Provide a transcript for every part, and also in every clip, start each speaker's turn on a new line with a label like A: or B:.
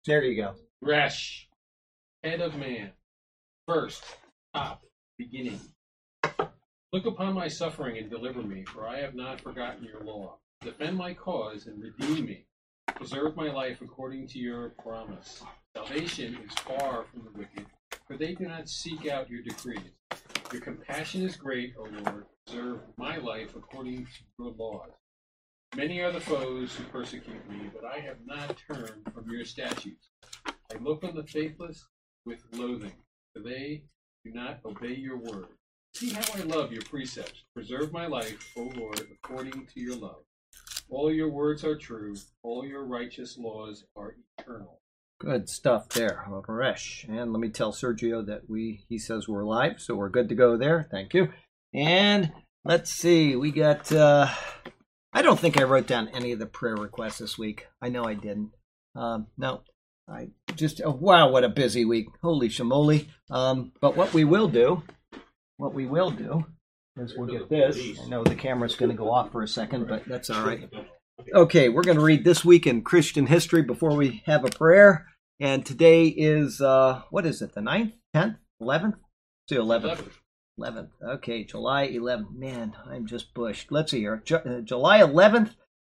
A: There you go.
B: Resh, head of man, first, top, beginning. Look upon my suffering and deliver me, for I have not forgotten your law. Defend my cause and redeem me. Preserve my life according to your promise. Salvation is far from the wicked, for they do not seek out your decrees. Your compassion is great, O Lord. Preserve my life according to your laws. Many are the foes who persecute me, but I have not turned from your statutes. I look on the faithless with loathing, for they do not obey your word. See how I love your precepts. Preserve my life, O Lord, according to your love. All your words are true. All your righteous laws are eternal.
A: Good stuff there, Resh. And let me tell Sergio that he says we're live, so we're good to go there. Thank you. And let's see, we got, I don't think I wrote down any of the prayer requests this week. I know I didn't. No, I just, wow, what a busy week. Holy shamoly. But what we will do is we'll get this. I know the camera's going to go off for a second, but that's all right. Okay, we're going to read This Week in Christian History before we have a prayer. And today is, what is it, the 9th, 10th, 11th? It's the 11th. 11th. Okay, July 11th. Man, I'm just bushed. Let's see here. July 11th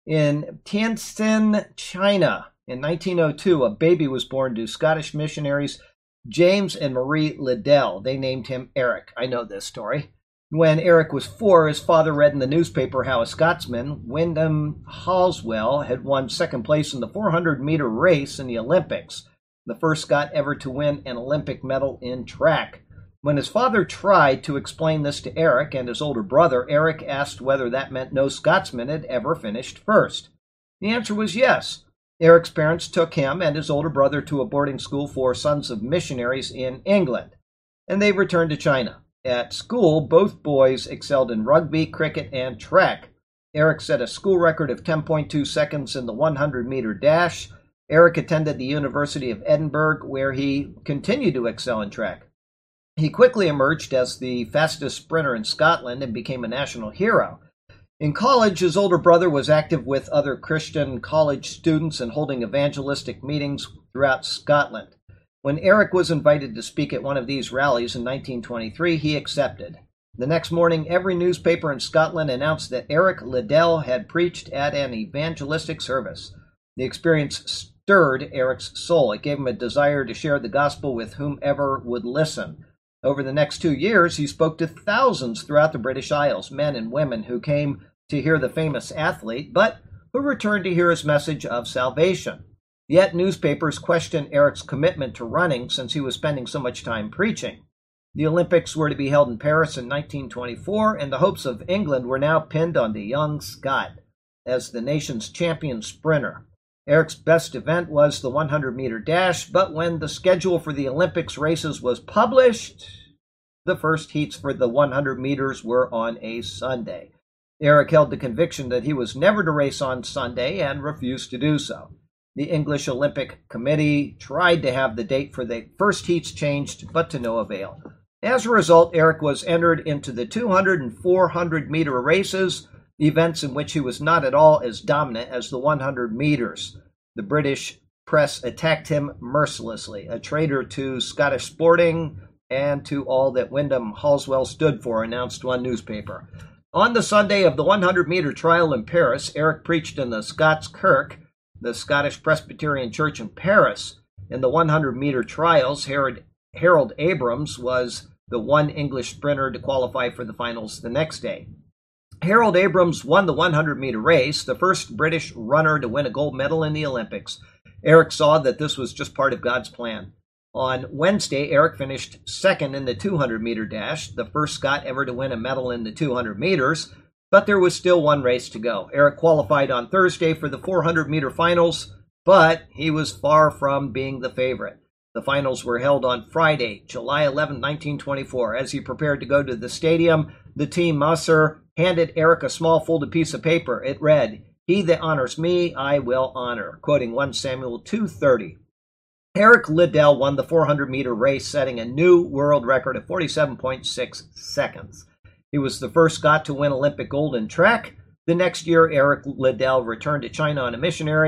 A: in Tientsin, China. In 1902, a baby was born to Scottish missionaries James and Marie Liddell. They named him Eric. I know this story. When Eric was 4, his father read in the newspaper how a Scotsman, Wyndham Halswell, had won second place in the 400-meter race in the Olympics, the first Scot ever to win an Olympic medal in track. When his father tried to explain this to Eric and his older brother, Eric asked whether that meant no Scotsman had ever finished first. The answer was yes. Eric's parents took him and his older brother to a boarding school for sons of missionaries in England, and they returned to China. At school, both boys excelled in rugby, cricket, and track. Eric set a school record of 10.2 seconds in the 100-meter dash. Eric attended the University of Edinburgh, where he continued to excel in track. He quickly emerged as the fastest sprinter in Scotland and became a national hero. In college, his older brother was active with other Christian college students and holding evangelistic meetings throughout Scotland. When Eric was invited to speak at one of these rallies in 1923, he accepted. The next morning, every newspaper in Scotland announced that Eric Liddell had preached at an evangelistic service. The experience stirred Eric's soul. It gave him a desire to share the gospel with whomever would listen. Over the next 2 years, he spoke to thousands throughout the British Isles, men and women who came to hear the famous athlete, but who returned to hear his message of salvation. Yet newspapers questioned Eric's commitment to running since he was spending so much time preaching. The Olympics were to be held in Paris in 1924, and the hopes of England were now pinned on the young Scot as the nation's champion sprinter. Eric's best event was the 100-meter dash, but when the schedule for the Olympics races was published, the first heats for the 100 meters were on a Sunday. Eric held the conviction that he was never to race on Sunday and refused to do so. The English Olympic Committee tried to have the date for the first heats changed, but to no avail. As a result, Eric was entered into the 200 and 400-meter races, events in which he was not at all as dominant as the 100 meters. The British press attacked him mercilessly, a traitor to Scottish sporting and to all that Wyndham Halswell stood for, announced one newspaper. On the Sunday of the 100-meter trial in Paris, Eric preached in the Scots Kirk, the Scottish Presbyterian Church in Paris. In the 100-meter trials, Harold Abrams was the one English sprinter to qualify for the finals the next day. Harold Abrams won the 100-meter race, the first British runner to win a gold medal in the Olympics. Eric saw that this was just part of God's plan. On Wednesday, Eric finished second in the 200-meter dash, the first Scot ever to win a medal in the 200 meters, but there was still one race to go. Eric qualified on Thursday for the 400-meter finals, but he was far from being the favorite. The finals were held on Friday, July 11, 1924. As he prepared to go to the stadium, the team Musser handed Eric a small folded piece of paper. It read, "He that honors me, I will honor," quoting 1 Samuel 2:30. Eric Liddell won the 400-meter race, setting a new world record of 47.6 seconds. He was the first Scot to win Olympic gold in track. The next year, Eric Liddell returned to China on a missionary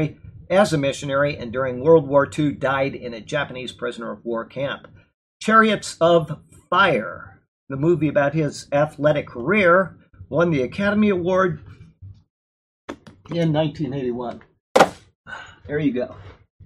A: as a missionary, and during World War II died in a Japanese prisoner of war camp. Chariots of Fire, the movie about his athletic career, won the Academy Award in 1981. There you go.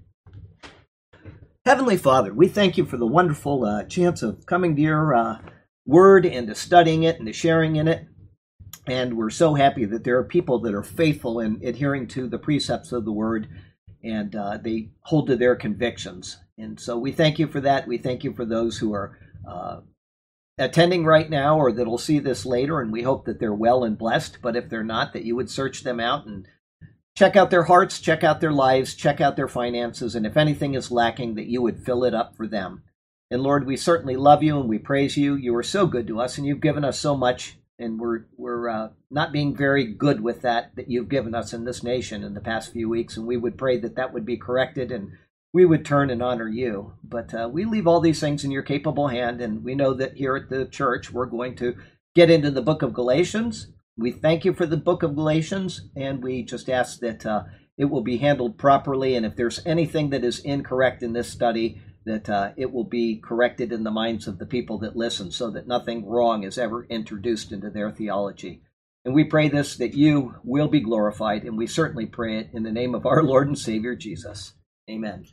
A: Heavenly Father, we thank you for the wonderful chance of coming to your word and to studying it and to sharing in it. And we're so happy that there are people that are faithful in adhering to the precepts of the word, and they hold to their convictions. And so we thank you for that. We thank you for those who are attending right now or that'll see this later, and we hope that they're well and blessed. But if they're not, that you would search them out and check out their hearts, check out their lives, check out their finances, and if anything is lacking, that you would fill it up for them. And Lord, we certainly love you and we praise you. You are so good to us, and you've given us so much. And we're not being very good with that you've given us in this nation in the past few weeks. And we would pray that that would be corrected and we would turn and honor you. But we leave all these things in your capable hand. And we know that here at the church, we're going to get into the book of Galatians. We thank you for the book of Galatians. And we just ask that it will be handled properly. And if there's anything that is incorrect in this study, that it will be corrected in the minds of the people that listen so that nothing wrong is ever introduced into their theology. And we pray this, that you will be glorified, and we certainly pray it in the name of our Lord and Savior, Jesus. Amen.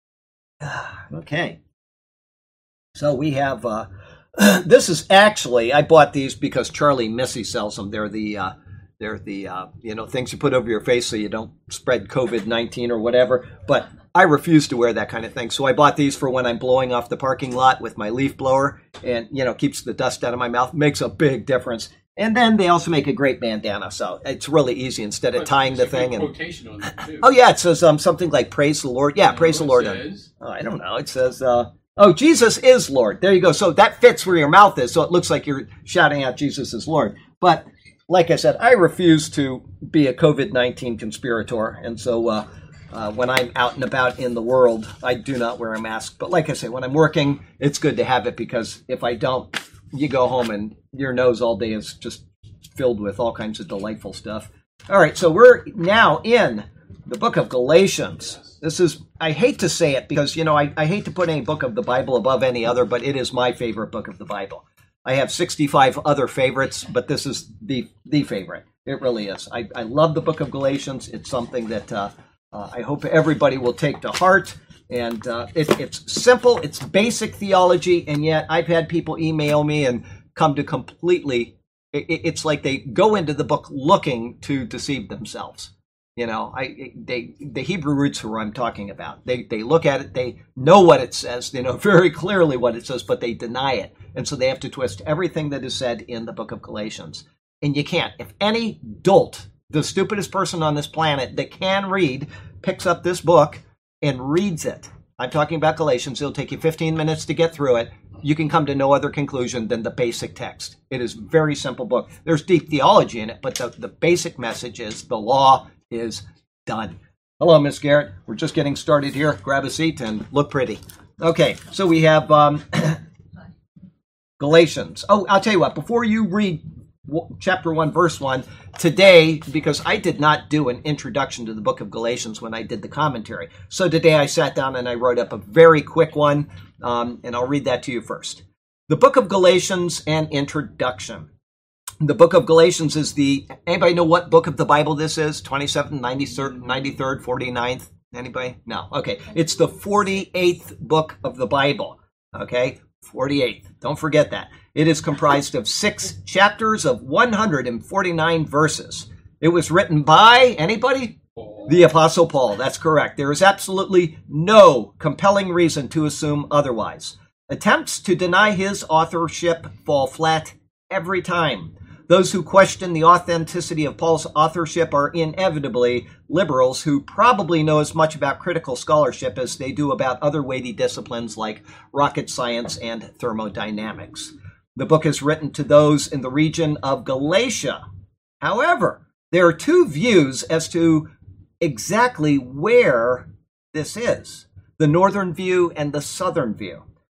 A: Okay. So we have, this is actually, I bought these because Charlie Missy sells them. They're the things you put over your face so you don't spread COVID-19 or whatever. But I refuse to wear that kind of thing. So I bought these for when I'm blowing off the parking lot with my leaf blower, and, keeps the dust out of my mouth. Makes a big difference. And then they also make a great bandana. So it's really easy instead of tying the thing. And quotation on it too. Oh, yeah. It says something like praise the Lord. Yeah, praise the Lord. I don't know. It says, Jesus is Lord. There you go. So that fits where your mouth is. So it looks like you're shouting out Jesus is Lord. But like I said, I refuse to be a COVID-19 conspirator. And so when I'm out and about in the world, I do not wear a mask. But like I say, when I'm working, it's good to have it, because if I don't, you go home and your nose all day is just filled with all kinds of delightful stuff. All right, so we're now in the book of Galatians. This is, I hate to say it because, I hate to put any book of the Bible above any other, but it is my favorite book of the Bible. I have 65 other favorites, but this is the favorite. It really is. I love the book of Galatians. It's something that I hope everybody will take to heart. And it's simple, it's basic theology, and yet I've had people email me and come to completely, it's like they go into the book looking to deceive themselves. The Hebrew roots are what I'm talking about. They look at it, they know what it says, they know very clearly what it says, but they deny it. And so they have to twist everything that is said in the book of Galatians. And you can't. If any dolt, the stupidest person on this planet that can read, picks up this book and reads it, I'm talking about Galatians, it'll take you 15 minutes to get through it, you can come to no other conclusion than the basic text. It is a very simple book. There's deep theology in it, but the basic message is the law is done. Hello, Miss Garrett. We're just getting started here. Grab a seat and look pretty. Okay, so we have Galatians. Oh, I'll tell you what, before you read chapter 1, verse 1, today, because I did not do an introduction to the book of Galatians when I did the commentary, so today I sat down and I wrote up a very quick one, and I'll read that to you first. The book of Galatians, an introduction. The book of Galatians is anybody know what book of the Bible this is? 27th, 93rd, 49th? Anybody? No. Okay. It's the 48th book of the Bible. Okay? 48th. Don't forget that. It is comprised of 6 chapters of 149 verses. It was written by, anybody?
B: Paul.
A: The Apostle Paul. That's correct. There is absolutely no compelling reason to assume otherwise. Attempts to deny his authorship fall flat every time. Those who question the authenticity of Paul's authorship are inevitably liberals who probably know as much about critical scholarship as they do about other weighty disciplines like rocket science and thermodynamics. The book is written to those in the region of Galatia. However, there are 2 views as to exactly where this is, the northern view and the southern view.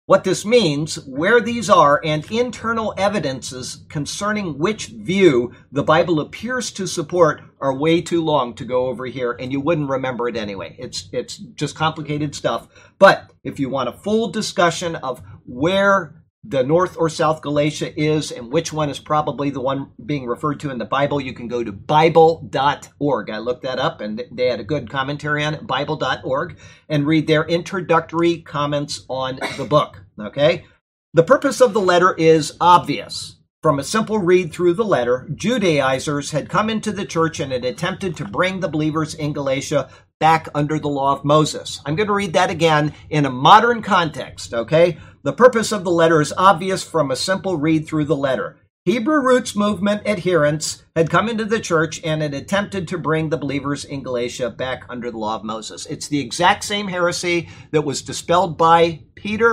A: What this means, where these are, and internal evidences concerning which view the Bible appears to support are way too long to go over here, and you wouldn't remember it anyway. It's just complicated stuff. But if you want a full discussion of where the North or South Galatia is and which one is probably the one being referred to in the Bible, you can go to Bible.org. I looked that up, and they had a good commentary on it, Bible.org, and read their introductory comments on the book. Okay? The purpose of the letter is obvious. From a simple read through the letter, Judaizers had come into the church and had attempted to bring the believers in Galatia back under the law of Moses. I'm going to read that again in a modern context, okay? The purpose of the letter is obvious from a simple read through the letter. Hebrew Roots movement adherents had come into the church and had attempted to bring the believers in Galatia back under the law of Moses. It's the exact same heresy that was dispelled by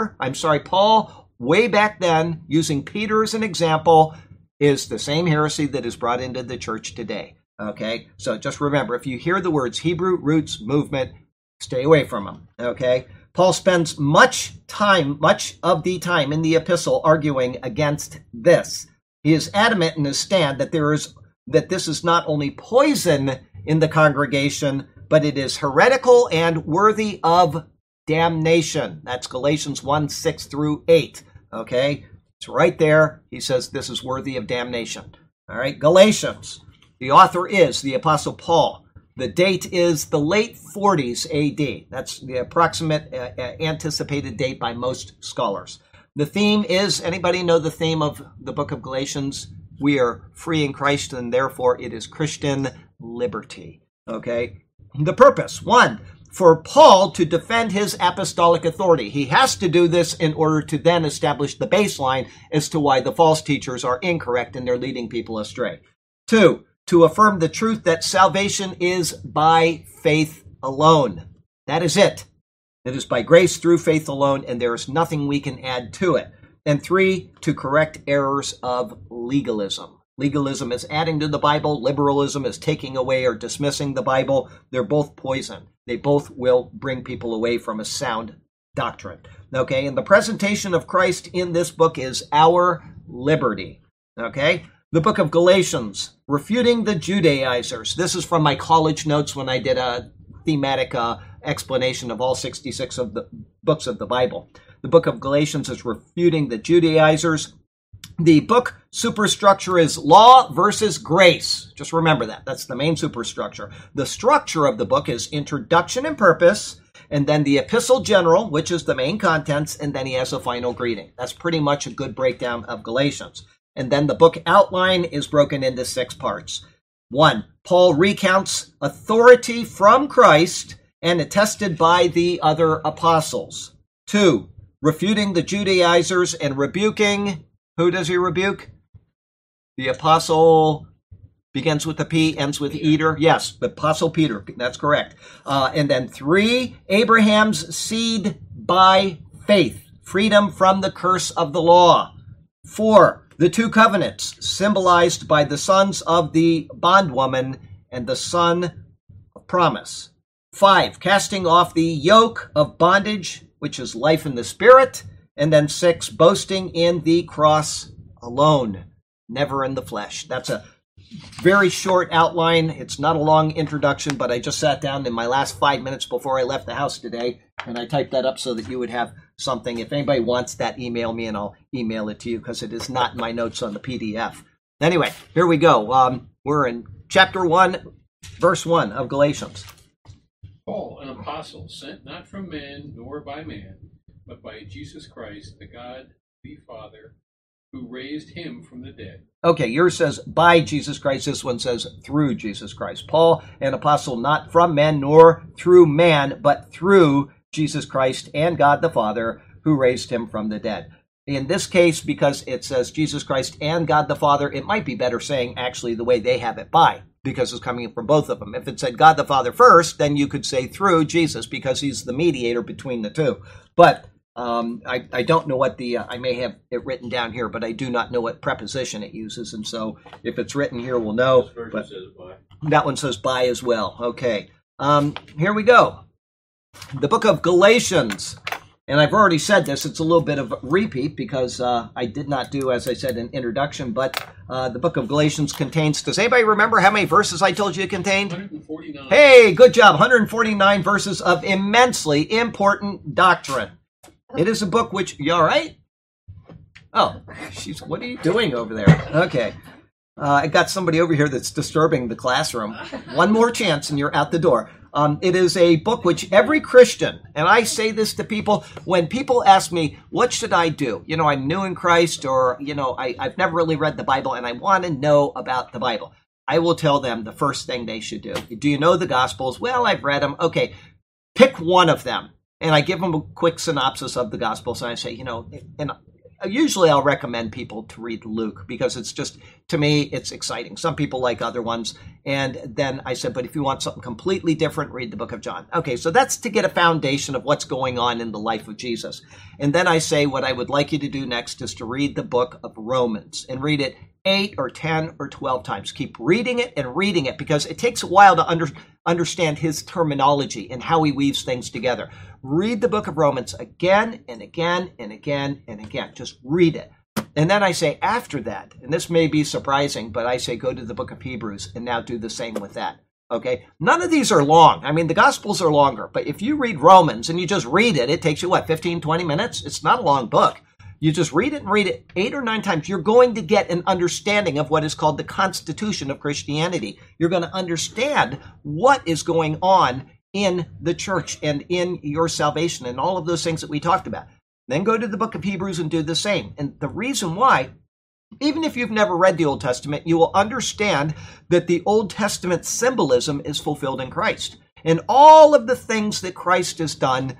A: Paul, way back then, using Peter as an example, is the same heresy that is brought into the church today. Okay, so just remember, if you hear the words Hebrew Roots movement, stay away from them. Okay, Paul spends much of the time in the epistle arguing against this. He is adamant in his stand that this is not only poison in the congregation, but it is heretical and worthy of damnation. That's Galatians 1:6-8. Okay, it's right there. He says this is worthy of damnation. All right, Galatians. The author is the Apostle Paul. The date is the late 40s AD. That's the approximate anticipated date by most scholars. The theme is, anybody know the theme of the book of Galatians? We are free in Christ, and therefore it is Christian liberty. Okay? The purpose, 1, for Paul to defend his apostolic authority. He has to do this in order to then establish the baseline as to why the false teachers are incorrect and they're leading people astray. 2, to affirm the truth that salvation is by faith alone. That is it. It is by grace through faith alone, and there is nothing we can add to it. And 3, to correct errors of legalism. Legalism is adding to the Bible. Liberalism is taking away or dismissing the Bible. They're both poison. They both will bring people away from a sound doctrine. Okay, and the presentation of Christ in this book is our liberty. Okay, the book of Galatians, refuting the Judaizers. This is from my college notes when I did a thematic explanation of all 66 of the books of the Bible. The book of Galatians is refuting the Judaizers. The book superstructure is law versus grace. Just remember that. That's the main superstructure. The structure of the book is introduction and purpose, and then the epistle general, which is the main contents, and then he has a final greeting. That's pretty much a good breakdown of Galatians. And then the book outline is broken into 6 parts. 1, Paul recounts authority from Christ and attested by the other apostles. 2, refuting the Judaizers and rebuking. Who does he rebuke? The apostle begins with a P, ends with Eater. Yes, the apostle Peter. That's correct. And then 3, Abraham's seed by faith. Freedom from the curse of the law. 4, the 2 covenants, symbolized by the sons of the bondwoman and the son of promise. 5, casting off the yoke of bondage, which is life in the spirit. And then 6, boasting in the cross alone, never in the flesh. That's a very short outline. It's not a long introduction, but I just sat down in my last 5 minutes before I left the house today, and I typed that up so that you would have something. If anybody wants that, email me, and I'll email it to you because it is not in my notes on the PDF. Anyway, here we go. We're in chapter 1, verse 1 of Galatians.
B: Paul, an apostle, sent not from man nor by man, but by Jesus Christ, the God, the Father, who raised him from the dead.
A: Okay, yours says by Jesus Christ. This one says through Jesus Christ. Paul, an apostle, not from man nor through man, but through Jesus Christ and God the Father, who raised him from the dead. In this case, because it says Jesus Christ and God the Father, it might be better saying actually the way they have it by, because it's coming from both of them. If it said God the Father first, then you could say through Jesus, because he's the mediator between the two. But I don't know what I may have it written down here, but I do not know what preposition it uses. And so if it's written here, we'll know. But that one says by as well. Okay. Here we go. The book of Galatians. And I've already said this, it's a little bit of a repeat because I did not do, as I said, an introduction, but the book of Galatians contains, does anybody remember how many verses I told you it contained?
B: 149.
A: Hey, good job. 149 verses of immensely important doctrine. It is a book which, you all right? Oh, what are you doing over there? Okay. I got somebody over here that's disturbing the classroom. One more chance and you're out the door. It is a book which every Christian, and I say this to people, when people ask me, what should I do? You know, I'm new in Christ, or, you know, I've never really read the Bible and I want to know about the Bible. I will tell them the first thing they should do. Do you know the Gospels? Well, I've read them. Okay, pick one of them. And I give them a quick synopsis of the Gospels, and I say, you know, and usually I'll recommend people to read Luke because it's just, to me, it's exciting. Some people like other ones. And then I said, but if you want something completely different, read the book of John. Okay, so that's to get a foundation of what's going on in the life of Jesus. And then I say what I would like you to do next is to read the book of Romans and read it 8 or 10 or 12 times. Keep reading it because it takes a while to understand his terminology and how he weaves things together. Read the book of Romans again and again and again and again. Just read it. And then I say after that, and this may be surprising, but I say go to the book of Hebrews and now do the same with that. Okay? None of these are long. I mean, the Gospels are longer, but if you read Romans and you just read it, it takes you, 15, 20 minutes? It's not a long book. You just read it and read it 8 or 9 times. You're going to get an understanding of what is called the constitution of Christianity. You're going to understand what is going on in the church and in your salvation and all of those things that we talked about. Then go to the book of Hebrews and do the same. And the reason why, even if you've never read the Old Testament, you will understand that the Old Testament symbolism is fulfilled in Christ. And all of the things that Christ has done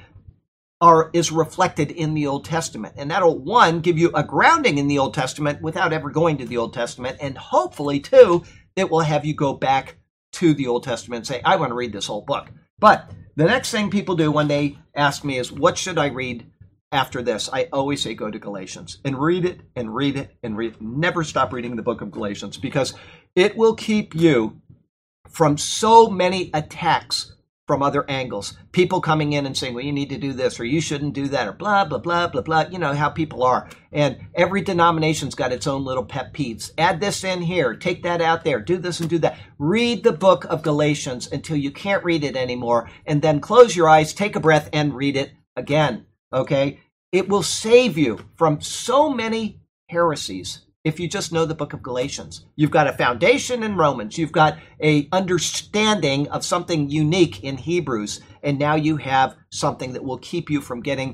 A: is reflected in the Old Testament. And that'll, one, give you a grounding in the Old Testament without ever going to the Old Testament. And hopefully, two, it will have you go back to the Old Testament and say, I want to read this whole book. But the next thing people do when they ask me is, what should I read after this? I always say, go to Galatians and read it and read it and read it. Never stop reading the book of Galatians because it will keep you from so many attacks from other angles. People coming in and saying, well, you need to do this, or you shouldn't do that, or blah, blah, blah, blah, blah. You know how people are. And every denomination's got its own little pet peeves. Add this in here, take that out there, do this and do that. Read the book of Galatians until you can't read it anymore, and then close your eyes, take a breath, and read it again. Okay? It will save you from so many heresies if you just know the book of Galatians. You've got a foundation in Romans. You've got a understanding of something unique in Hebrews. And now you have something that will keep you from getting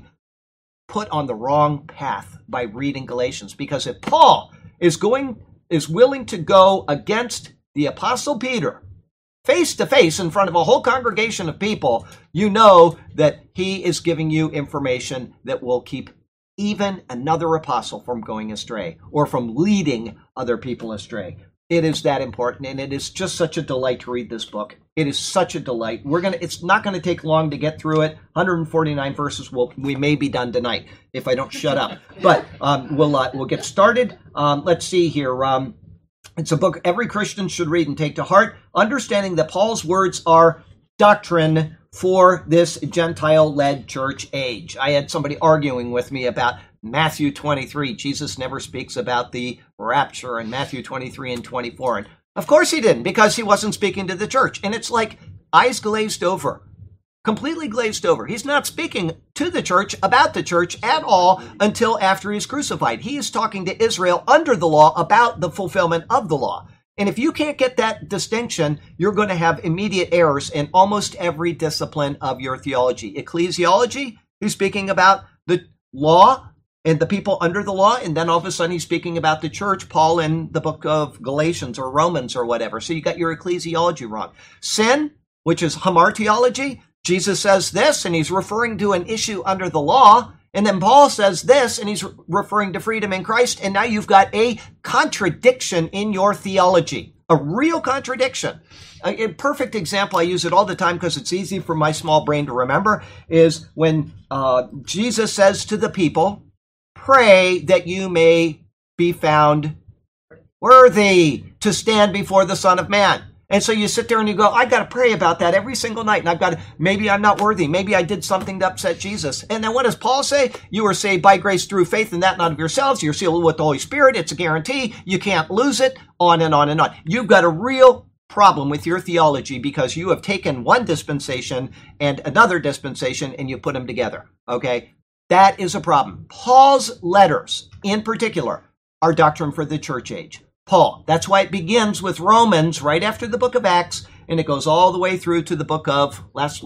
A: put on the wrong path by reading Galatians. Because if Paul is willing to go against the Apostle Peter face to face in front of a whole congregation of people, you know that he is giving you information that will keep even another apostle from going astray or from leading other people astray. It is that important, and it is just such a delight to read this book. It is such a delight. It's not going to take long to get through it. 149 verses. We may be done tonight if I don't shut up. But we'll get started. Let's see here. It's a book every Christian should read and take to heart, understanding that Paul's words are doctrine for this Gentile-led church age. I had somebody arguing with me about Matthew 23. Jesus never speaks about the rapture in Matthew 23 and 24. And of course he didn't, because he wasn't speaking to the church. And it's like eyes glazed over, completely glazed over. He's not speaking to the church, about the church at all until after he's crucified. He is talking to Israel under the law about the fulfillment of the law. And if you can't get that distinction, you're going to have immediate errors in almost every discipline of your theology. Ecclesiology, he's speaking about the law and the people under the law, and then all of a sudden he's speaking about the church, Paul in the book of Galatians or Romans or whatever. So you got your ecclesiology wrong. Sin, which is hamartiology, Jesus says this, and he's referring to an issue under the law. And then Paul says this, and he's referring to freedom in Christ. And now you've got a contradiction in your theology, a real contradiction. A perfect example, I use it all the time because it's easy for my small brain to remember, is when Jesus says to the people, pray that you may be found worthy to stand before the Son of Man. And so you sit there and you go, I got to pray about that every single night. And I've got to, maybe I'm not worthy. Maybe I did something to upset Jesus. And then what does Paul say? You are saved by grace through faith, and that not of yourselves. You're sealed with the Holy Spirit. It's a guarantee. You can't lose it. On and on and on. You've got a real problem with your theology because you have taken one dispensation and another dispensation and you put them together. Okay? That is a problem. Paul's letters, in particular, are doctrine for the church age. Paul. That's why it begins with Romans right after the book of Acts, and it goes all the way through to the book of,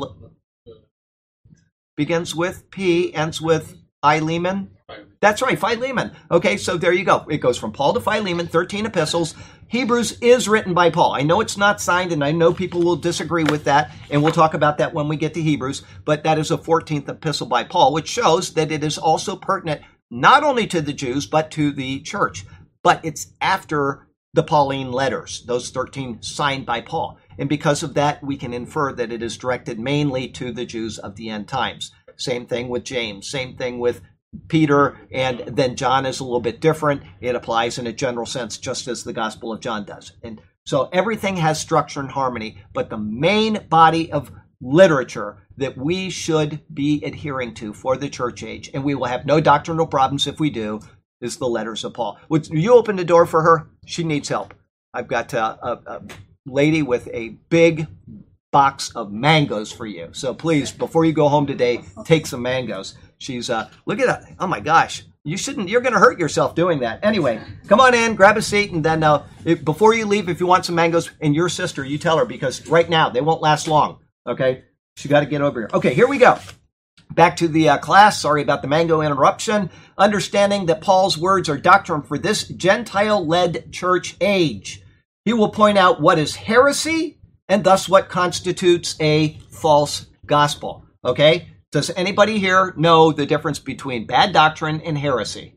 A: begins with P, ends with Philemon. That's right, Philemon. Okay, so there you go. It goes from Paul to Philemon, 13 epistles. Hebrews is written by Paul. I know it's not signed, and I know people will disagree with that, and we'll talk about that when we get to Hebrews, but that is a 14th epistle by Paul, which shows that it is also pertinent not only to the Jews, but to the church. But it's after the Pauline letters, those 13 signed by Paul. And because of that, we can infer that it is directed mainly to the Jews of the end times. Same thing with James, same thing with Peter, and then John is a little bit different. It applies in a general sense, just as the Gospel of John does. And so everything has structure and harmony, but the main body of literature that we should be adhering to for the church age, and we will have no doctrinal problems if we do, is the letters of Paul. Would you open the door for her? She needs help. I've got a lady with a big box of mangoes for you. So please, before you go home today, take some mangoes. She's, look at that. Oh my gosh. You're going to hurt yourself doing that. Anyway, come on in, grab a seat, and then before you leave, if you want some mangoes, and your sister, you tell her, because right now, they won't last long. Okay? She got to get over here. Okay, here we go. Back to the class. Sorry about the mango interruption. Understanding that Paul's words are doctrine for this Gentile-led church age. He will point out what is heresy and thus what constitutes a false gospel. Okay? Does anybody here know the difference between bad doctrine and heresy?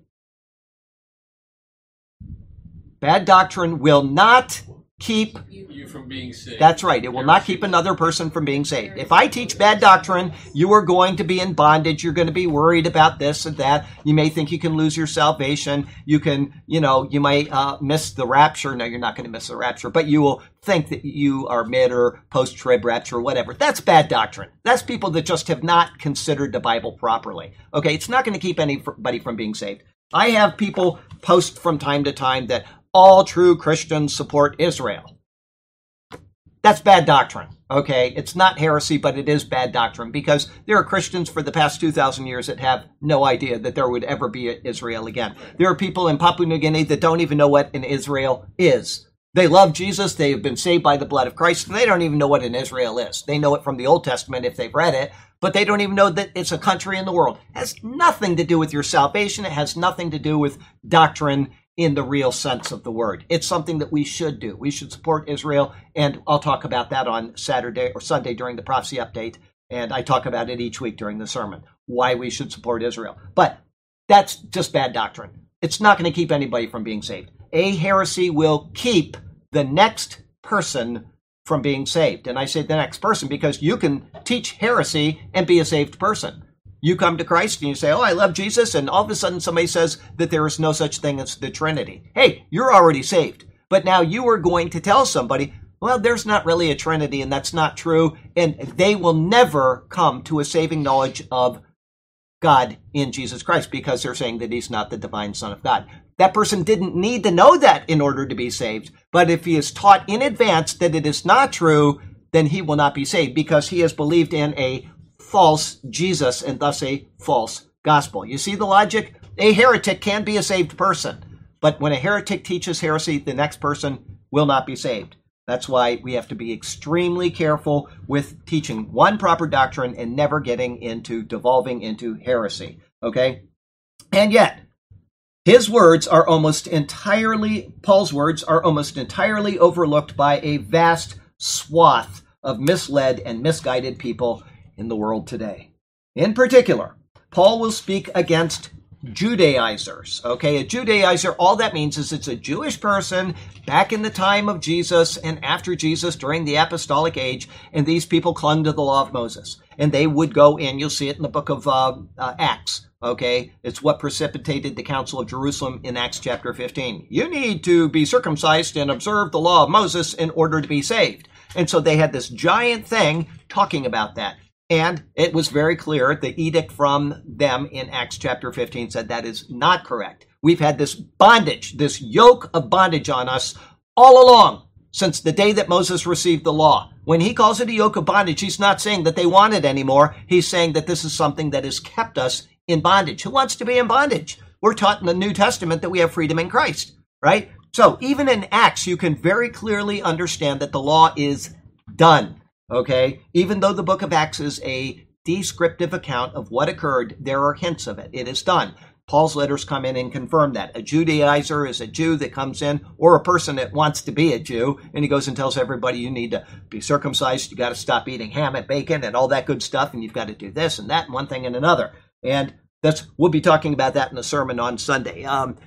A: Bad doctrine will not keep
B: you from being saved.
A: That's right. It will not keep another person from being saved. If I teach bad doctrine, you are going to be in bondage. You're going to be worried about this and that. You may think you can lose your salvation. You can, you might miss the rapture. No, you're not going to miss the rapture, but you will think that you are mid or post-trib rapture or whatever. That's bad doctrine. That's people that just have not considered the Bible properly. Okay, it's not going to keep anybody from being saved. I have people post from time to time that all true Christians support Israel. That's bad doctrine, okay? It's not heresy, but it is bad doctrine because there are Christians for the past 2,000 years that have no idea that there would ever be an Israel again. There are people in Papua New Guinea that don't even know what an Israel is. They love Jesus, they have been saved by the blood of Christ, and they don't even know what an Israel is. They know it from the Old Testament if they've read it, but they don't even know that it's a country in the world. It has nothing to do with your salvation. It has nothing to do with doctrine in the real sense of the word. It's something that we should do. We should support Israel, and I'll talk about that on Saturday or Sunday during the prophecy update, and I talk about it each week during the sermon, why we should support Israel. But that's just bad doctrine. It's not going to keep anybody from being saved. A heresy will keep the next person from being saved. And I say the next person because you can teach heresy and be a saved person. You come to Christ and you say, oh, I love Jesus, and all of a sudden somebody says that there is no such thing as the Trinity. Hey, you're already saved. But now you are going to tell somebody, well, there's not really a Trinity, and that's not true, and they will never come to a saving knowledge of God in Jesus Christ because they're saying that he's not the divine Son of God. That person didn't need to know that in order to be saved, but if he is taught in advance that it is not true, then he will not be saved because he has believed in a false Jesus and thus a false gospel. You see the logic? A heretic can be a saved person, but when a heretic teaches heresy, the next person will not be saved. That's why we have to be extremely careful with teaching one proper doctrine and never getting into devolving into heresy. Okay? And yet, Paul's words are almost entirely overlooked by a vast swath of misled and misguided people in the world today. In particular, Paul will speak against Judaizers. Okay, a Judaizer, all that means is it's a Jewish person back in the time of Jesus and after Jesus during the apostolic age, and these people clung to the law of Moses. And they would go in, you'll see it in the book of Acts. Okay, it's what precipitated the Council of Jerusalem in Acts chapter 15. You need to be circumcised and observe the law of Moses in order to be saved. And so they had this giant thing talking about that. And it was very clear, the edict from them in Acts chapter 15 said that is not correct. We've had this bondage, this yoke of bondage on us all along since the day that Moses received the law. When he calls it a yoke of bondage, he's not saying that they want it anymore. He's saying that this is something that has kept us in bondage. Who wants to be in bondage? We're taught in the New Testament that we have freedom in Christ, right? So even in Acts, you can very clearly understand that the law is done, okay? Even though the book of Acts is a descriptive account of what occurred, there are hints of it. It is done. Paul's letters come in and confirm that. A Judaizer is a Jew that comes in, or a person that wants to be a Jew, and he goes and tells everybody you need to be circumcised, you got to stop eating ham and bacon and all that good stuff, and you've got to do this and that and one thing and another. And we'll be talking about that in the sermon on Sunday.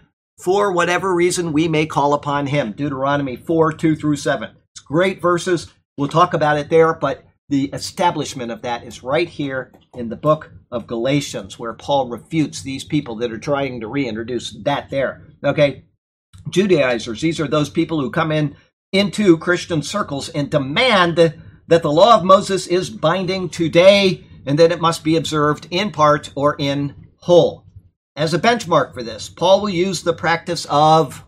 A: For whatever reason, we may call upon him. Deuteronomy 4, 2 through 7. It's great verses. We'll talk about it there, but the establishment of that is right here in the book of Galatians, where Paul refutes these people that are trying to reintroduce that there. Okay, Judaizers, these are those people who come into Christian circles and demand that the law of Moses is binding today and that it must be observed in part or in whole. As a benchmark for this, Paul will use the practice of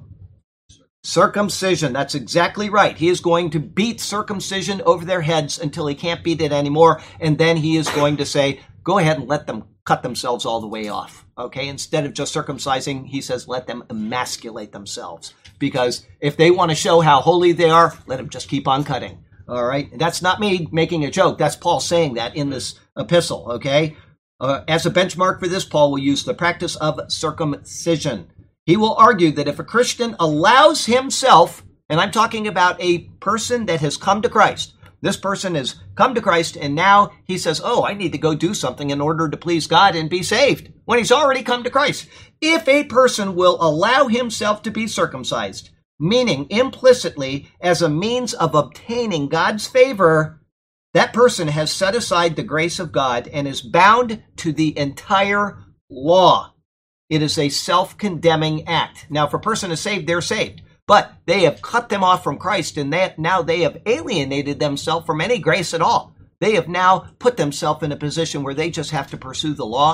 A: circumcision. That's exactly right. He is going to beat circumcision over their heads until he can't beat it anymore. And then he is going to say, go ahead and let them cut themselves all the way off. Okay. Instead of just circumcising, he says, let them emasculate themselves. Because if they want to show how holy they are, let them just keep on cutting. All right. That's not me making a joke. That's Paul saying that in this epistle. Okay. As a benchmark for this, Paul will use the practice of circumcision. He will argue that if a Christian allows himself, and I'm talking about a person that has come to Christ, this person has come to Christ and now he says, oh, I need to go do something in order to please God and be saved, when he's already come to Christ. If a person will allow himself to be circumcised, meaning implicitly as a means of obtaining God's favor, that person has set aside the grace of God and is bound to the entire law. It is a self-condemning act. Now, if a person is saved, they're saved. But they have cut them off from Christ, and now they have alienated themselves from any grace at all. They have now put themselves in a position where they just have to pursue the law,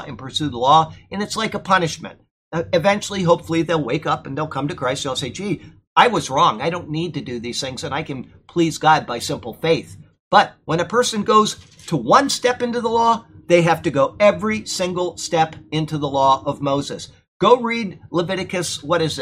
A: and it's like a punishment. Eventually, hopefully, they'll wake up and they'll come to Christ and they'll say, gee, I was wrong. I don't need to do these things, and I can please God by simple faith. But when a person goes to one step into the law, they have to go every single step into the law of Moses. Go read Leviticus,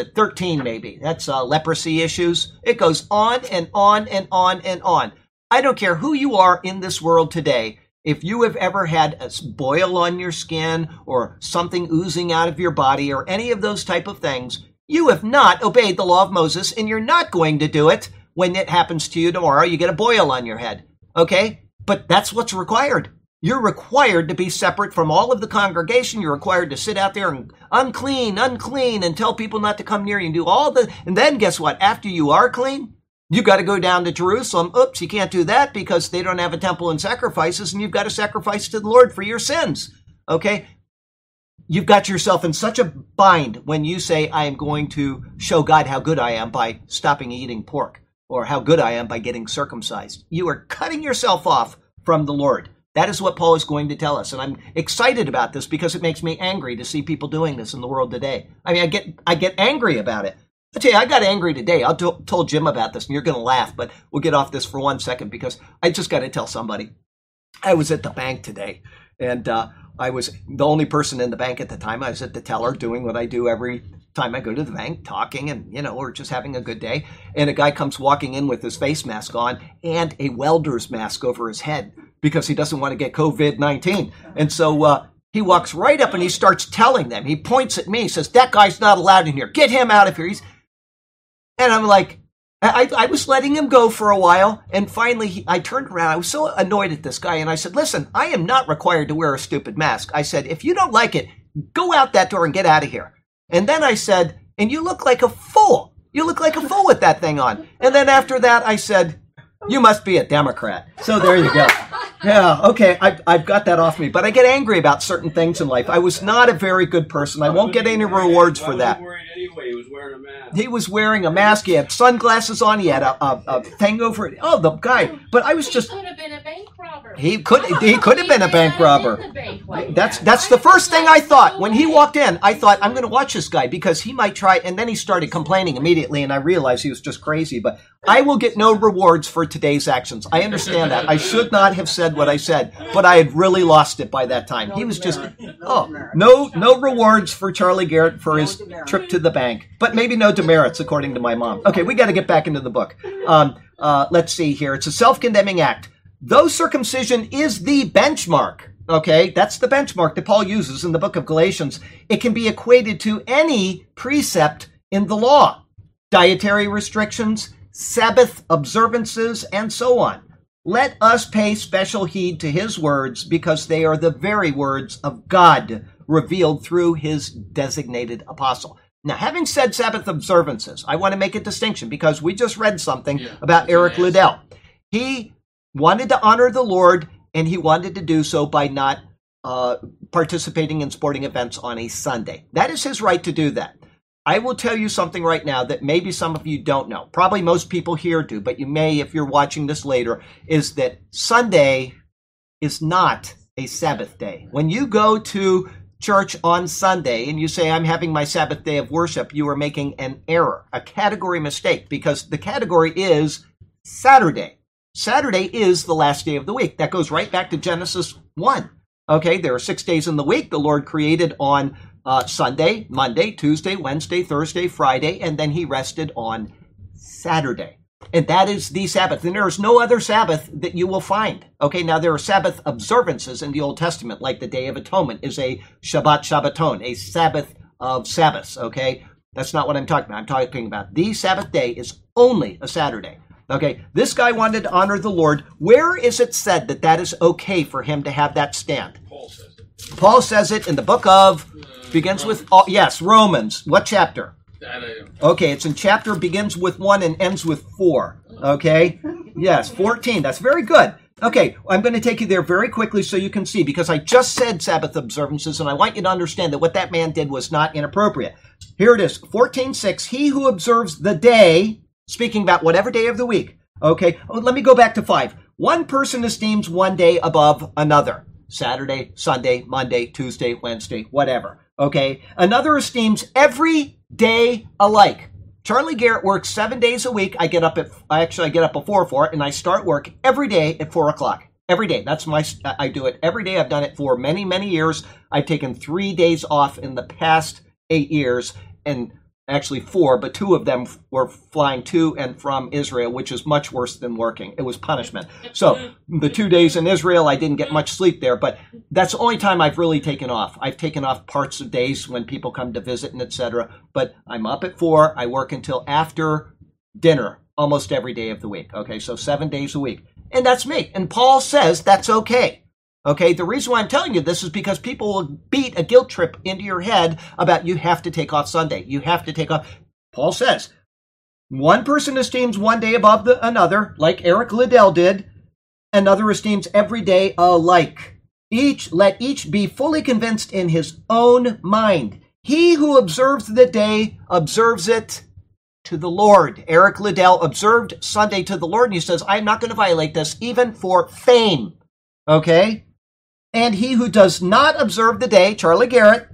A: 13 maybe. That's leprosy issues. It goes on and on and on and on. I don't care who you are in this world today. If you have ever had a boil on your skin or something oozing out of your body or any of those type of things, you have not obeyed the law of Moses, and you're not going to do it when it happens to you tomorrow. You get a boil on your head. Okay? But that's what's required. You're required to be separate from all of the congregation. You're required to sit out there and unclean, and tell people not to come near you and do and then guess what? After you are clean, you got to go down to Jerusalem. Oops, you can't do that because they don't have a temple and sacrifices, and you've got to sacrifice to the Lord for your sins. Okay? You've got yourself in such a bind when you say, I am going to show God how good I am by stopping eating pork, or how good I am by getting circumcised. You are cutting yourself off from the Lord. That is what Paul is going to tell us. And I'm excited about this because it makes me angry to see people doing this in the world today. I mean, I get angry about it. I tell you, I got angry today. I told Jim about this, and you're going to laugh, but we'll get off this for 1 second because I just got to tell somebody. I was at the bank today, and I was the only person in the bank at the time. I was at the teller doing what I do every time I go to the bank, talking, and, we're just having a good day. And a guy comes walking in with his face mask on and a welder's mask over his head, because he doesn't want to get COVID-19. And so he walks right up and he starts telling them. He points at me, says, that guy's not allowed in here. Get him out of here. And I'm like, I was letting him go for a while. And finally, I turned around. I was so annoyed at this guy. And I said, listen, I am not required to wear a stupid mask. I said, if you don't like it, go out that door and get out of here. And then I said, and you look like a fool. You look like a fool with that thing on. And then after that, I said, you must be a Democrat. So there you go. Yeah, okay, I've got that off me. But I get angry about certain things in life. I was not a very good person. I won't get any rewards for that.
C: He worried anyway? He was wearing a mask.
A: He was wearing a mask. He had sunglasses on. He had a thing over it. Oh, the guy. But I was just...
D: He could have been a bank robber.
A: He could have been a bank robber. That's the first thing I thought. When he walked in, I thought, I'm going to watch this guy because he might try. And then he started complaining immediately, and I realized he was just crazy. But I will get no rewards for today's actions. I understand that. I should not have said what I said, but I had really lost it by that time. He was just, no rewards for Charlie Garrett for his trip to the bank. But maybe no demerits, according to my mom. Okay, we got to get back into the book. Let's see here. It's a self-condemning act. Though circumcision is the benchmark, okay, that's the benchmark that Paul uses in the book of Galatians, it can be equated to any precept in the law. Dietary restrictions, Sabbath observances, and so on. Let us pay special heed to his words because they are the very words of God revealed through his designated apostle. Now, having said Sabbath observances, I want to make a distinction because we just read something about Eric Liddell. He wanted to honor the Lord, and he wanted to do so by not participating in sporting events on a Sunday. That is his right to do that. I will tell you something right now that maybe some of you don't know. Probably most people here do, but you may if you're watching this later, is that Sunday is not a Sabbath day. When you go to church on Sunday and you say, I'm having my Sabbath day of worship, you are making an error, a category mistake, because the category is Saturday. Saturday is the last day of the week. That goes right back to Genesis 1. Okay, there are 6 days in the week. The Lord created on Sunday, Monday, Tuesday, Wednesday, Thursday, Friday, and then he rested on Saturday. And that is the Sabbath. And there is no other Sabbath that you will find. Okay, now there are Sabbath observances in the Old Testament, like the Day of Atonement is a Shabbat Shabbaton, a Sabbath of Sabbaths, okay? That's not what I'm talking about. I'm talking about the Sabbath day is only a Saturday. Okay, this guy wanted to honor the Lord. Where is it said that that is okay for him to have that stand?
B: Paul says it.
A: Paul says it in the book of, begins with, Romans. What chapter? Okay, it's in chapter, begins with 1 and ends with 4. Okay? Yes, 14. That's very good. Okay, I'm going to take you there very quickly so you can see, because I just said Sabbath observances, and I want you to understand that what that man did was not inappropriate. Here it is, 14:6. He who observes the day, speaking about whatever day of the week. Okay, let me go back to 5. One person esteems one day above another. Saturday, Sunday, Monday, Tuesday, Wednesday, whatever. Okay, another esteems every day alike. Charlie Garrett works 7 days a week. I get up before 4, and I start work every day at 4 o'clock. Every day. I do it every day. I've done it for many, many years. I've taken 3 days off in the past 8 years, and actually 4, but 2 of them were flying to and from Israel, which is much worse than working. It was punishment. So the 2 days in Israel, I didn't get much sleep there, but that's the only time I've really taken off. I've taken off parts of days when people come to visit and etc. But I'm up at 4. I work until after dinner almost every day of the week. Okay, so 7 days a week. And that's me. And Paul says that's okay. Okay, the reason why I'm telling you this is because people will beat a guilt trip into your head about you have to take off Sunday. You have to take off. Paul says, one person esteems one day above another, like Eric Liddell did. Another esteems every day alike. Let each be fully convinced in his own mind. He who observes the day observes it to the Lord. Eric Liddell observed Sunday to the Lord, and he says, I'm not going to violate this even for fame. Okay? And he who does not observe the day, Charlie Garrett,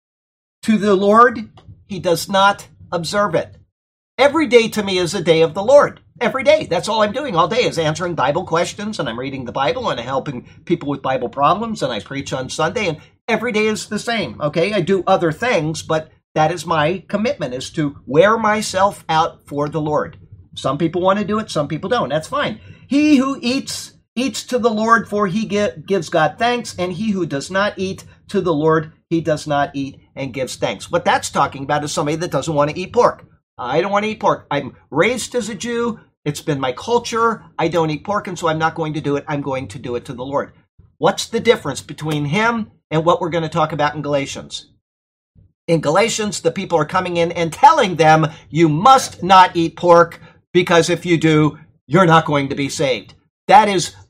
A: to the Lord, he does not observe it. Every day to me is a day of the Lord. Every day. That's all I'm doing all day is answering Bible questions, and I'm reading the Bible, and I'm helping people with Bible problems, and I preach on Sunday, and every day is the same, okay? I do other things, but that is my commitment, is to wear myself out for the Lord. Some people want to do it, some people don't. That's fine. He who eats to the Lord, for he gives God thanks, and he who does not eat to the Lord, he does not eat and gives thanks. What that's talking about is somebody that doesn't want to eat pork. I don't want to eat pork. I'm raised as a Jew. It's been my culture. I don't eat pork, and so I'm not going to do it. I'm going to do it to the Lord. What's the difference between him and what we're going to talk about in Galatians? In Galatians, the people are coming in and telling them, you must not eat pork, because if you do, you're not going to be saved. That is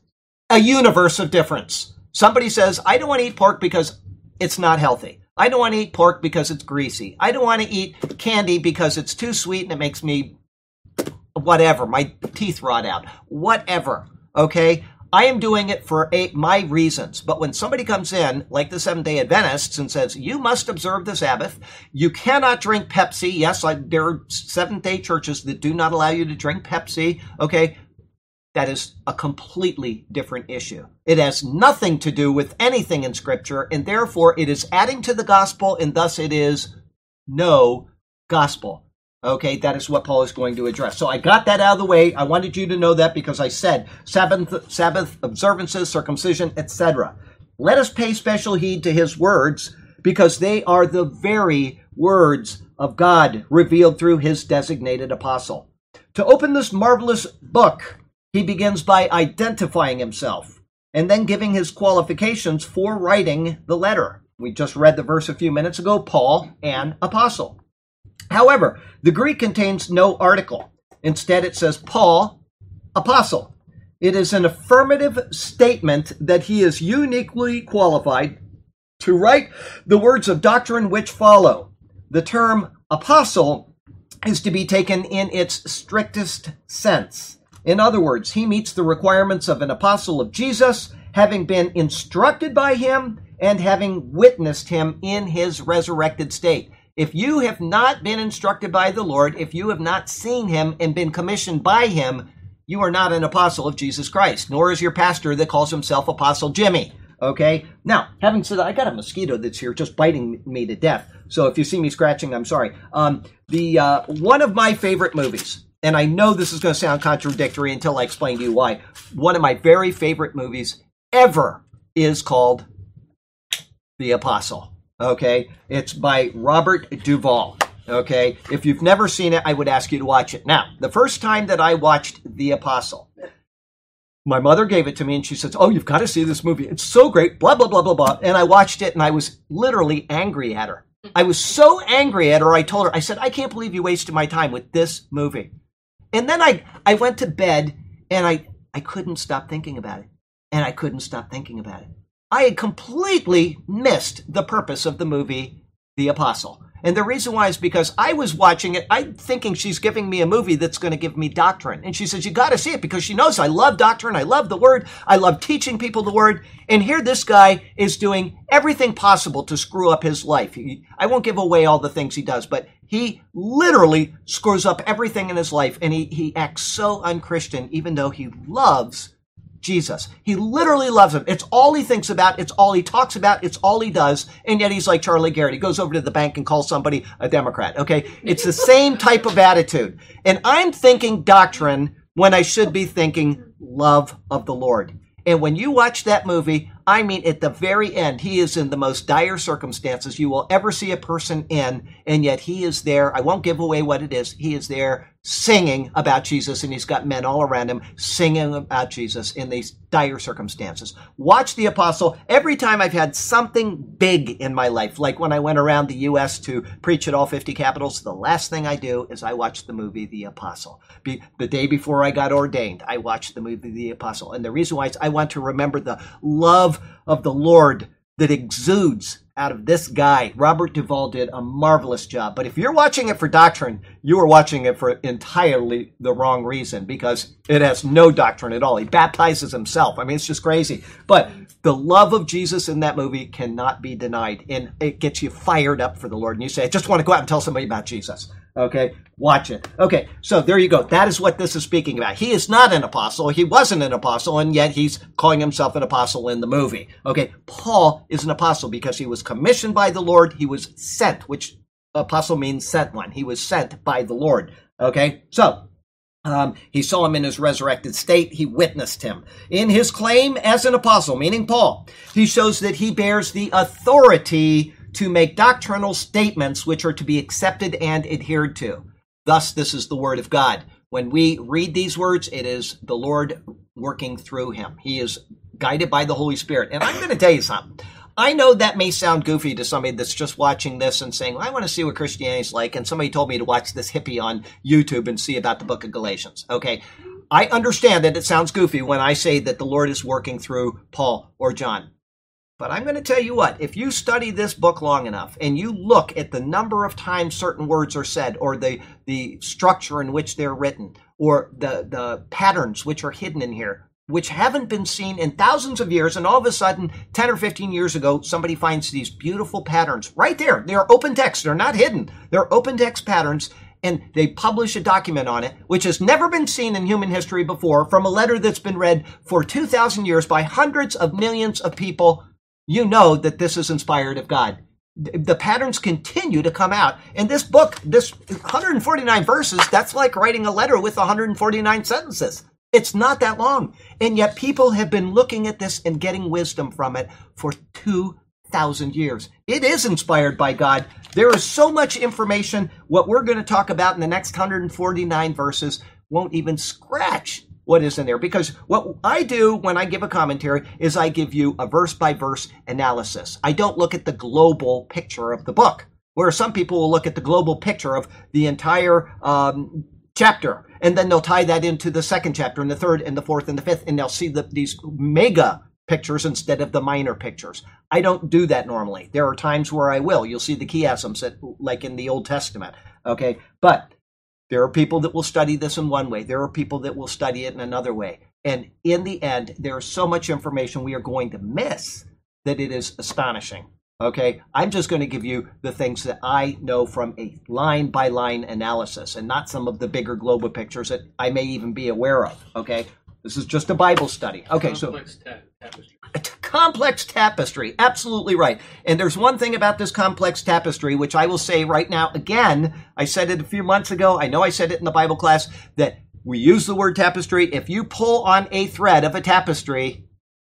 A: a universe of difference. Somebody says, I don't want to eat pork because it's not healthy. I don't want to eat pork because it's greasy. I don't want to eat candy because it's too sweet and it makes me whatever, my teeth rot out. Whatever, okay? I am doing it for my reasons. But when somebody comes in, like the Seventh-day Adventists, and says, you must observe the Sabbath, you cannot drink Pepsi. Yes, there are Seventh-day churches that do not allow you to drink Pepsi, okay? That is a completely different issue. It has nothing to do with anything in Scripture, and therefore it is adding to the gospel, and thus it is no gospel. Okay, that is what Paul is going to address. So I got that out of the way. I wanted you to know that because I said Sabbath observances, circumcision, etc. Let us pay special heed to his words because they are the very words of God revealed through his designated apostle. To open this marvelous book, he begins by identifying himself and then giving his qualifications for writing the letter. We just read the verse a few minutes ago, Paul, an apostle. However, the Greek contains no article. Instead, it says Paul, apostle. It is an affirmative statement that he is uniquely qualified to write the words of doctrine which follow. The term apostle is to be taken in its strictest sense. In other words, he meets the requirements of an apostle of Jesus, having been instructed by him and having witnessed him in his resurrected state. If you have not been instructed by the Lord, if you have not seen him and been commissioned by him, you are not an apostle of Jesus Christ, nor is your pastor that calls himself Apostle Jimmy. Okay? Now, having said that, I got a mosquito that's here just biting me to death. So if you see me scratching, I'm sorry. One of my favorite movies, and I know this is going to sound contradictory until I explain to you why, one of my very favorite movies ever is called The Apostle. Okay, it's by Robert Duvall. Okay, if you've never seen it, I would ask you to watch it. Now, the first time that I watched The Apostle, my mother gave it to me and she says, oh, you've got to see this movie. It's so great, blah, blah, blah, blah, blah. And I watched it and I was literally angry at her. I was so angry at her, I told her, I said, I can't believe you wasted my time with this movie. And then I went to bed and I couldn't stop thinking about it. And I couldn't stop thinking about it. I had completely missed the purpose of the movie, The Apostle. And the reason why is because I was watching it, I'm thinking she's giving me a movie that's going to give me doctrine. And she says, you got to see it because she knows I love doctrine. I love the word. I love teaching people the word. And here this guy is doing everything possible to screw up his life. I won't give away all the things he does, but he literally screws up everything in his life. And he acts so unchristian, even though he loves Jesus. He literally loves him. It's all he thinks about. It's all he talks about. It's all he does. And yet he's like Charlie Garrett. He goes over to the bank and calls somebody a Democrat. Okay. It's the same type of attitude. And I'm thinking doctrine when I should be thinking love of the Lord. And when you watch that movie, I mean, at the very end, he is in the most dire circumstances you will ever see a person in. And yet he is there. I won't give away what it is. He is there singing about Jesus. And he's got men all around him singing about Jesus in these dire circumstances. Watch The Apostle. Every time I've had something big in my life, like when I went around the U.S. to preach at all 50 capitals, the last thing I do is I watch the movie The Apostle. The day before I got ordained, I watched the movie The Apostle. And the reason why is I want to remember the love of the Lord that exudes out of this guy. Robert Duvall did a marvelous job. But if you're watching it for doctrine, you are watching it for entirely the wrong reason because it has no doctrine at all. He baptizes himself. I mean, it's just crazy. But the love of Jesus in that movie cannot be denied. And it gets you fired up for the Lord. And you say, I just want to go out and tell somebody about Jesus. Okay, watch it. Okay, so there you go. That is what this is speaking about. He is not an apostle. He wasn't an apostle, and yet he's calling himself an apostle in the movie. Okay, Paul is an apostle because he was commissioned by the Lord. He was sent, which apostle means sent one. He was sent by the Lord. Okay, so he saw him in his resurrected state. He witnessed him. In his claim as an apostle, meaning Paul, he shows that he bears the authority to make doctrinal statements which are to be accepted and adhered to. Thus, this is the word of God. When we read these words, it is the Lord working through him. He is guided by the Holy Spirit. And I'm going to tell you something. I know that may sound goofy to somebody that's just watching this and saying, well, I want to see what Christianity is like. And somebody told me to watch this hippie on YouTube and see about the book of Galatians. Okay. I understand that it sounds goofy when I say that the Lord is working through Paul or John. But I'm going to tell you what, if you study this book long enough and you look at the number of times certain words are said, or the structure in which they're written, or the patterns which are hidden in here, which haven't been seen in thousands of years, and all of a sudden, 10 or 15 years ago, somebody finds these beautiful patterns right there. They're open text. They're not hidden. They're open text patterns, and they publish a document on it, which has never been seen in human history before, from a letter that's been read for 2,000 years by hundreds of millions of people. You know that this is inspired of God. The patterns continue to come out. And this book, this 149 verses, that's like writing a letter with 149 sentences. It's not that long. And yet people have been looking at this and getting wisdom from it for 2,000 years. It is inspired by God. There is so much information. What we're going to talk about in the next 149 verses won't even scratch what is in there. Because what I do when I give a commentary is I give you a verse-by-verse analysis. I don't look at the global picture of the book, where some people will look at the global picture of the entire chapter, and then they'll tie that into the second chapter and the third and the fourth and the fifth, and they'll see these mega pictures instead of the minor pictures. I don't do that normally. There are times where I will. You'll see the chiasms like in the Old Testament. Okay, but there are people that will study this in one way. There are people that will study it in another way. And in the end, there is so much information we are going to miss that it is astonishing. Okay, I'm just going to give you the things that I know from a line-by-line analysis, and not some of the bigger global pictures that I may even be aware of. Okay, this is just a Bible study. Okay,
B: complex tapestry.
A: A complex tapestry, absolutely right. And there's one thing about this complex tapestry, which I will say right now, again, I said it a few months ago, I know I said it in the Bible class, that we use the word tapestry. If you pull on a thread of a tapestry,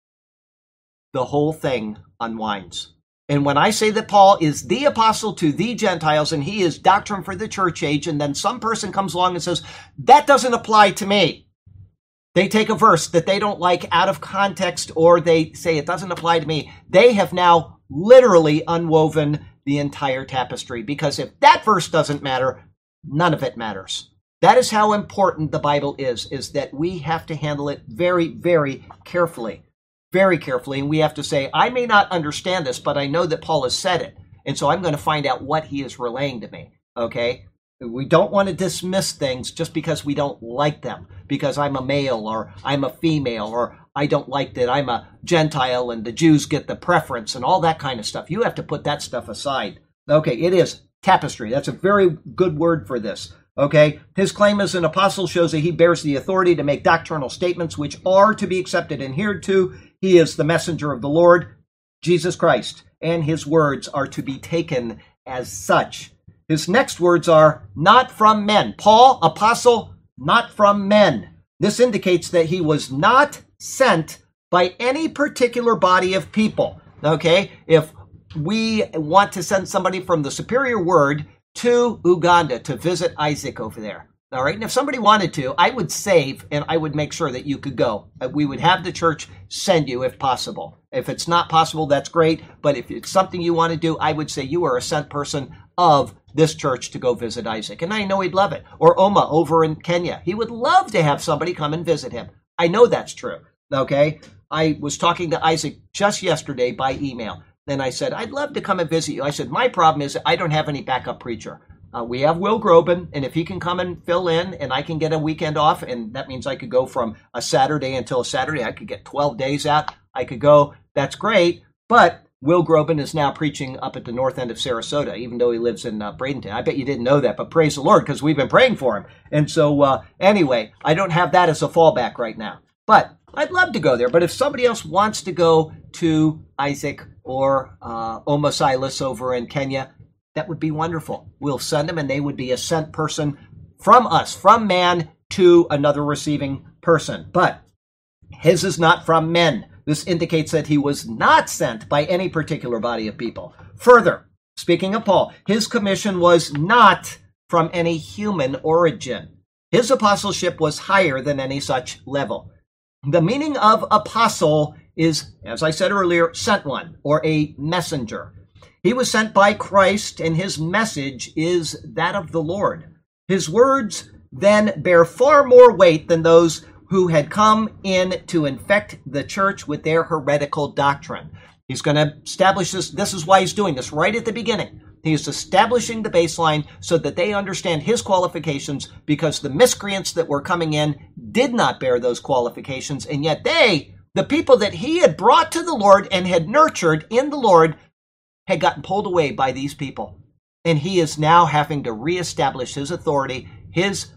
A: the whole thing unwinds. And when I say that Paul is the apostle to the Gentiles and he is doctrine for the church age, and then some person comes along and says, that doesn't apply to me. They take a verse that they don't like out of context, or they say it doesn't apply to me. They have now literally unwoven the entire tapestry, because if that verse doesn't matter, none of it matters. That is how important the Bible is that we have to handle it very, very carefully. Very carefully, and we have to say, I may not understand this, but I know that Paul has said it, and so I'm going to find out what he is relaying to me, okay? We don't want to dismiss things just because we don't like them, because I'm a male, or I'm a female, or I don't like that I'm a Gentile, and the Jews get the preference, and all that kind of stuff. You have to put that stuff aside. Okay, it is tapestry. That's a very good word for this. Okay, his claim as an apostle shows that he bears the authority to make doctrinal statements which are to be accepted and adhered to. He is the messenger of the Lord, Jesus Christ, and his words are to be taken as such. His next words are, not from men. Paul, apostle, not from men. This indicates that he was not sent by any particular body of people. Okay, if we want to send somebody from the Superior Word to Uganda to visit Isaac over there. All right. And if somebody wanted to, I would save and I would make sure that you could go. We would have the church send you if possible. If it's not possible, that's great. But if it's something you want to do, I would say you are a sent person of this church to go visit Isaac. And I know he'd love it. Or Oma over in Kenya. He would love to have somebody come and visit him. I know that's true. Okay. I was talking to Isaac just yesterday by email. And I said, I'd love to come and visit you. I said, my problem is I don't have any backup preacher. We have Will Groban, and if he can come and fill in, and I can get a weekend off, and that means I could go from a Saturday until a Saturday. I could get 12 days out. I could go. That's great. But Will Groban is now preaching up at the north end of Sarasota, even though he lives in Bradenton. I bet you didn't know that, but praise the Lord, because we've been praying for him. And so anyway, I don't have that as a fallback right now. But I'd love to go there. But if somebody else wants to go to Isaac or Oma Silas over in Kenya, that would be wonderful. We'll send them, and they would be a sent person from us, from man to another receiving person. But his is not from men. This indicates that he was not sent by any particular body of people. Further, speaking of Paul, his commission was not from any human origin. His apostleship was higher than any such level. The meaning of apostle is, as I said earlier, sent one, or a messenger. He was sent by Christ, and his message is that of the Lord. His words then bear far more weight than those who had come in to infect the church with their heretical doctrine. He's going to establish this. This is why he's doing this right at the beginning. He is establishing the baseline so that they understand his qualifications, because the miscreants that were coming in did not bear those qualifications. And yet they, the people that he had brought to the Lord and had nurtured in the Lord, had gotten pulled away by these people. And he is now having to reestablish his authority, his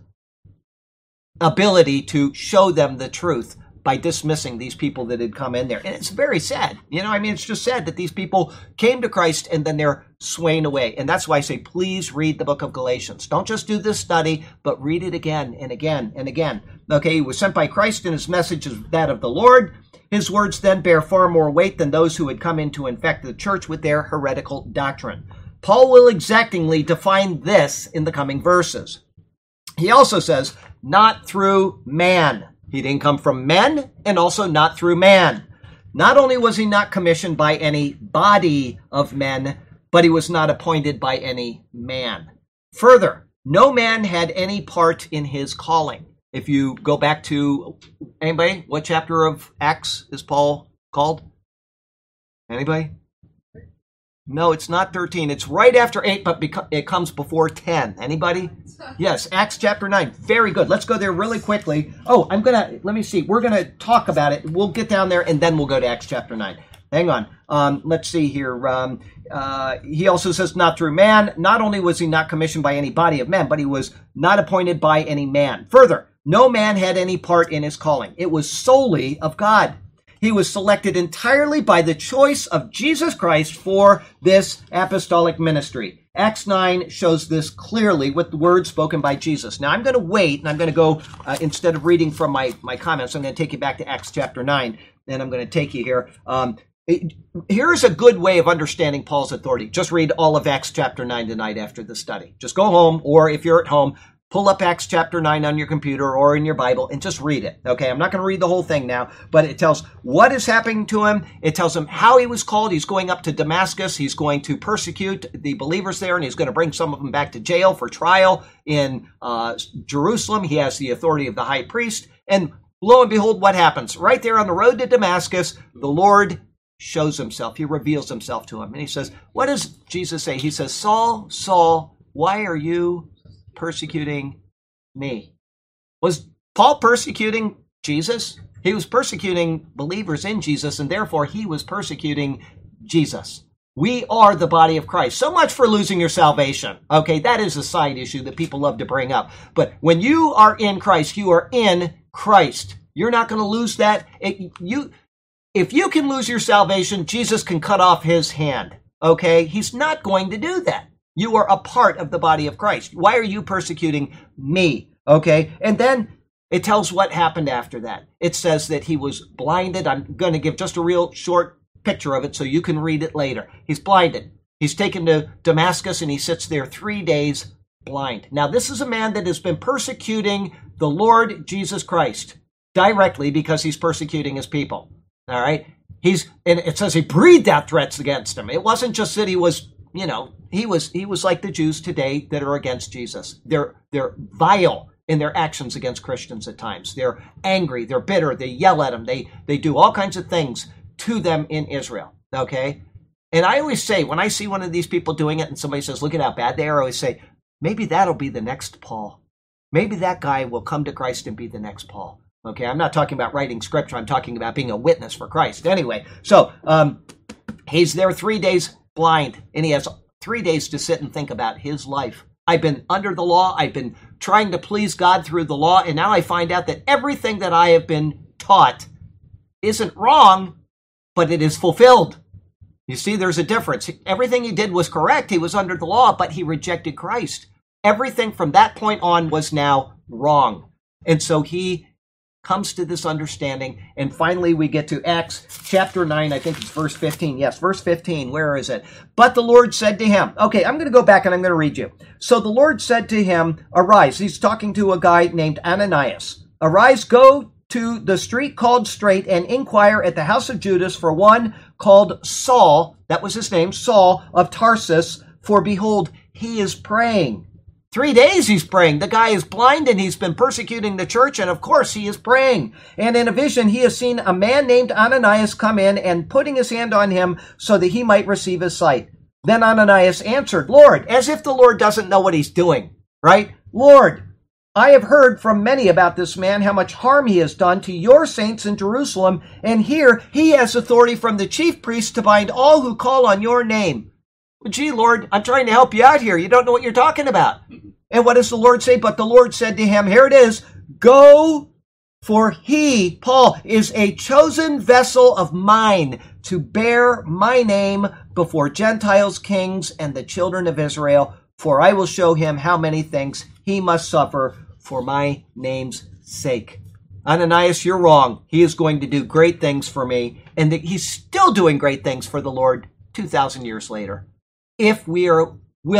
A: ability to show them the truth by dismissing these people that had come in there. And it's very sad. It's just sad that these people came to Christ and then they're swaying away. And that's why I say, please read the book of Galatians. Don't just do this study, but read it again and again and again. Okay, he was sent by Christ, and his message is that of the Lord. His words then bear far more weight than those who had come in to infect the church with their heretical doctrine. Paul will exactingly define this in the coming verses. He also says, not through man. He didn't come from men, and also not through man. Not only was he not commissioned by any body of men, but he was not appointed by any man. Further, no man had any part in his calling. If you go back to, anybody, what chapter of Acts is Paul called? Anybody? No, it's not 13. It's right after 8, but it comes before 10. Anybody? Yes, Acts chapter 9. Very good. Let's go there really quickly. Oh, let me see. We're going to talk about it. We'll get down there, and then we'll go to Acts chapter 9. Hang on. Let's see here. He also says, not through man. Not only was he not commissioned by any body of men, but he was not appointed by any man. Further, no man had any part in his calling. It was solely of God. He was selected entirely by the choice of Jesus Christ for this apostolic ministry. Acts 9 shows this clearly with the words spoken by Jesus. Now, I'm going to wait, and I'm going to go, instead of reading from my comments, I'm going to take you back to Acts chapter 9, and I'm going to take you here. Here's a good way of understanding Paul's authority. Just read all of Acts chapter 9 tonight after the study. Just go home, or if you're at home, pull up Acts chapter 9 on your computer or in your Bible and just read it. Okay, I'm not going to read the whole thing now, but it tells what is happening to him. It tells him how he was called. He's going up to Damascus. He's going to persecute the believers there, and he's going to bring some of them back to jail for trial in Jerusalem. He has the authority of the high priest. And lo and behold, what happens? Right there on the road to Damascus, the Lord shows himself. He reveals himself to him. And he says, what does Jesus say? He says, Saul, Saul, why are you persecuting me? Was Paul persecuting Jesus? He was persecuting believers in Jesus, and therefore he was persecuting Jesus. We are the body of Christ. So much for losing your salvation. Okay, that is a side issue that people love to bring up. But when you are in Christ, you are in Christ. You're not going to lose that. If you can lose your salvation, Jesus can cut off his hand. Okay, he's not going to do that. You are a part of the body of Christ. Why are you persecuting me? Okay, and then it tells what happened after that. It says that he was blinded. I'm going to give just a real short picture of it so you can read it later. He's blinded. He's taken to Damascus, and he sits there 3 days blind. Now, this is a man that has been persecuting the Lord Jesus Christ directly because he's persecuting his people. All right, and it says he breathed out threats against him. It wasn't just that he was, he was like the Jews today that are against Jesus. They're vile in their actions against Christians at times. They're angry. They're bitter. They yell at them. They do all kinds of things to them in Israel. Okay, and I always say, when I see one of these people doing it, and somebody says, "Look at how bad they are," I always say, maybe that'll be the next Paul. Maybe that guy will come to Christ and be the next Paul. Okay, I'm not talking about writing scripture. I'm talking about being a witness for Christ. Anyway, so he's there 3 days blind, and he has 3 days to sit and think about his life. I've been under the law. I've been trying to please God through the law, and now I find out that everything that I have been taught isn't wrong, but it is fulfilled. You see, there's a difference. Everything he did was correct. He was under the law, but he rejected Christ. Everything from that point on was now wrong. And so he comes to this understanding, and finally we get to Acts chapter 9, I think it's verse 15. Yes, verse 15, where is it? But the Lord said to him, okay, I'm going to go back and I'm going to read you. So the Lord said to him, arise. He's talking to a guy named Ananias. Arise, go to the street called Straight and inquire at the house of Judas for one called Saul, that was his name, Saul of Tarsus, for behold, he is praying. 3 days he's praying. The guy is blind and he's been persecuting the church, and of course he is praying. And in a vision, he has seen a man named Ananias come in and putting his hand on him so that he might receive his sight. Then Ananias answered, Lord, as if the Lord doesn't know what he's doing, right? Lord, I have heard from many about this man, how much harm he has done to your saints in Jerusalem, and here he has authority from the chief priests to bind all who call on your name. Well, gee, Lord, I'm trying to help you out here. You don't know what you're talking about. And what does the Lord say? But the Lord said to him, here it is, go, for he, Paul, is a chosen vessel of mine to bear my name before Gentiles, kings, and the children of Israel, for I will show him how many things he must suffer for my name's sake. Ananias, you're wrong. He is going to do great things for me, and he's still doing great things for the Lord 2,000 years later, if we are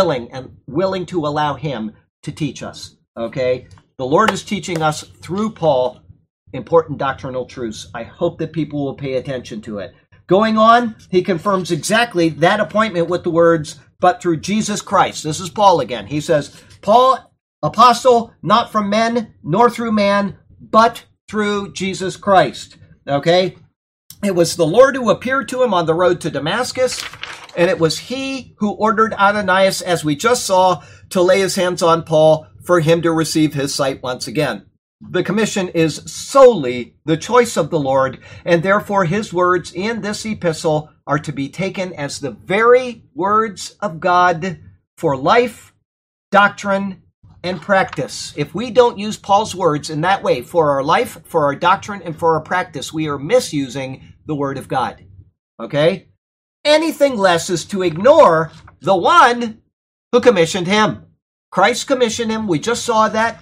A: willing to allow him to teach us. Okay? The Lord is teaching us through Paul important doctrinal truths. I hope that people will pay attention to it. Going on, he confirms exactly that appointment with the words, but through Jesus Christ. This is Paul again. He says, Paul, apostle, not from men, nor through man, but through Jesus Christ. Okay? It was the Lord who appeared to him on the road to Damascus, and it was he who ordered Ananias, as we just saw, to lay his hands on Paul for him to receive his sight once again. The commission is solely the choice of the Lord, and therefore his words in this epistle are to be taken as the very words of God for life, doctrine, and practice. If we don't use Paul's words in that way for our life, for our doctrine, and for our practice, we are misusing the word of God. Okay? Anything less is to ignore the one who commissioned him. Christ commissioned him. We just saw that.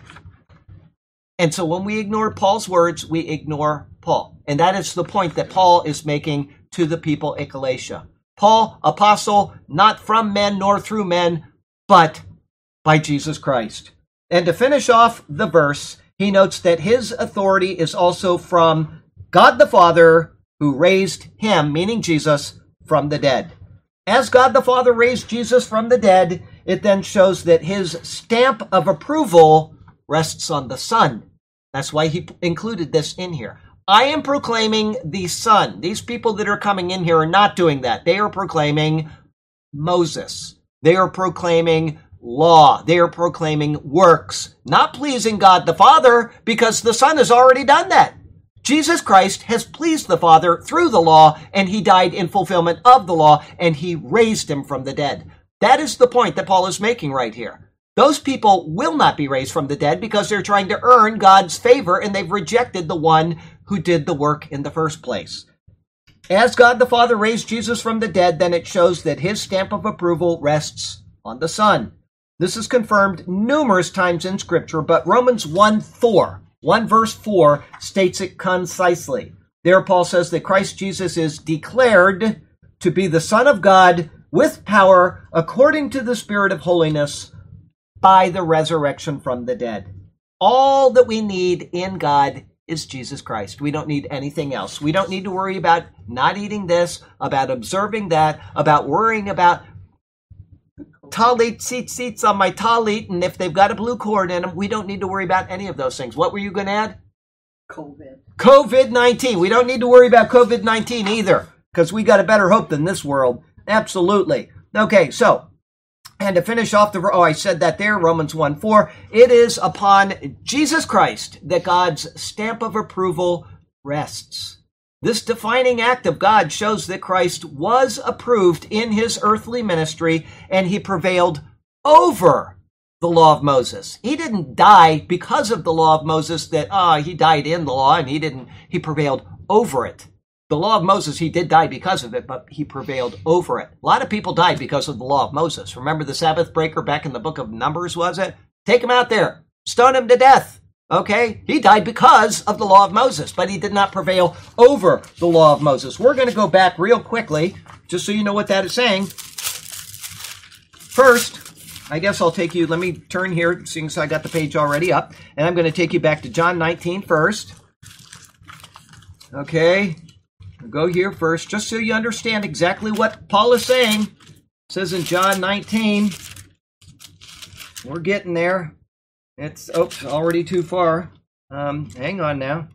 A: And so when we ignore Paul's words, we ignore Paul. And that is the point that Paul is making to the people at Galatia. Paul, apostle, not from men nor through men, but by Jesus Christ. And to finish off the verse, he notes that his authority is also from God the Father, who raised him, meaning Jesus, from the dead. As God the Father raised Jesus from the dead, it then shows that his stamp of approval rests on the Son. That's why he included this in here. I am proclaiming the Son. These people that are coming in here are not doing that. They are proclaiming Moses. They are proclaiming law. They are proclaiming works, not pleasing God the Father, because the Son has already done that. Jesus Christ has pleased the Father through the law, and he died in fulfillment of the law, and he raised him from the dead. That is the point that Paul is making right here. Those people will not be raised from the dead because they're trying to earn God's favor, and they've rejected the one who did the work in the first place. As God the Father raised Jesus from the dead, then it shows that his stamp of approval rests on the Son. This is confirmed numerous times in Scripture, but Romans 1 verse 4 states it concisely. There Paul says that Christ Jesus is declared to be the Son of God with power according to the Spirit of holiness by the resurrection from the dead. All that we need in God is Jesus Christ. We don't need anything else. We don't need to worry about not eating this, about observing that, about worrying about talit seats on my talit, and if they've got a blue cord in them. We don't need to worry about any of those things. What were you going to add? COVID-19. We don't need to worry about COVID-19 either, because we got a better hope than this world. Absolutely. Okay, so, and to finish off I said that there, Romans 1:4, it is upon Jesus Christ that God's stamp of approval rests. This defining act of God shows that Christ was approved in his earthly ministry, and he prevailed over the law of Moses. He didn't die because of the law of Moses, that he died in the law, and he prevailed over it. The law of Moses, he did die because of it, but he prevailed over it. A lot of people died because of the law of Moses. Remember the Sabbath breaker back in the book of Numbers, was it? Take him out there. Stone him to death. Okay? He died because of the law of Moses, but he did not prevail over the law of Moses. We're going to go back real quickly, just so you know what that is saying. First, I guess I'll take you, let me turn here, seeing as I got the page already up, and I'm going to take you back to John 19 first. Okay? I'll go here first, just so you understand exactly what Paul is saying. It says in John 19, We're getting there. It's already too far. Hang on now.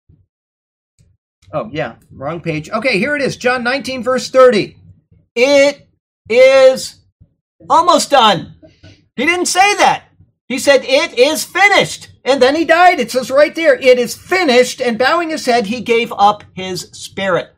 A: Oh, yeah, wrong page. Okay, here it is. John 19, verse 30. It is almost done. He didn't say that. He said, it is finished. And then he died. It says right there, it is finished. And bowing his head, he gave up his spirit.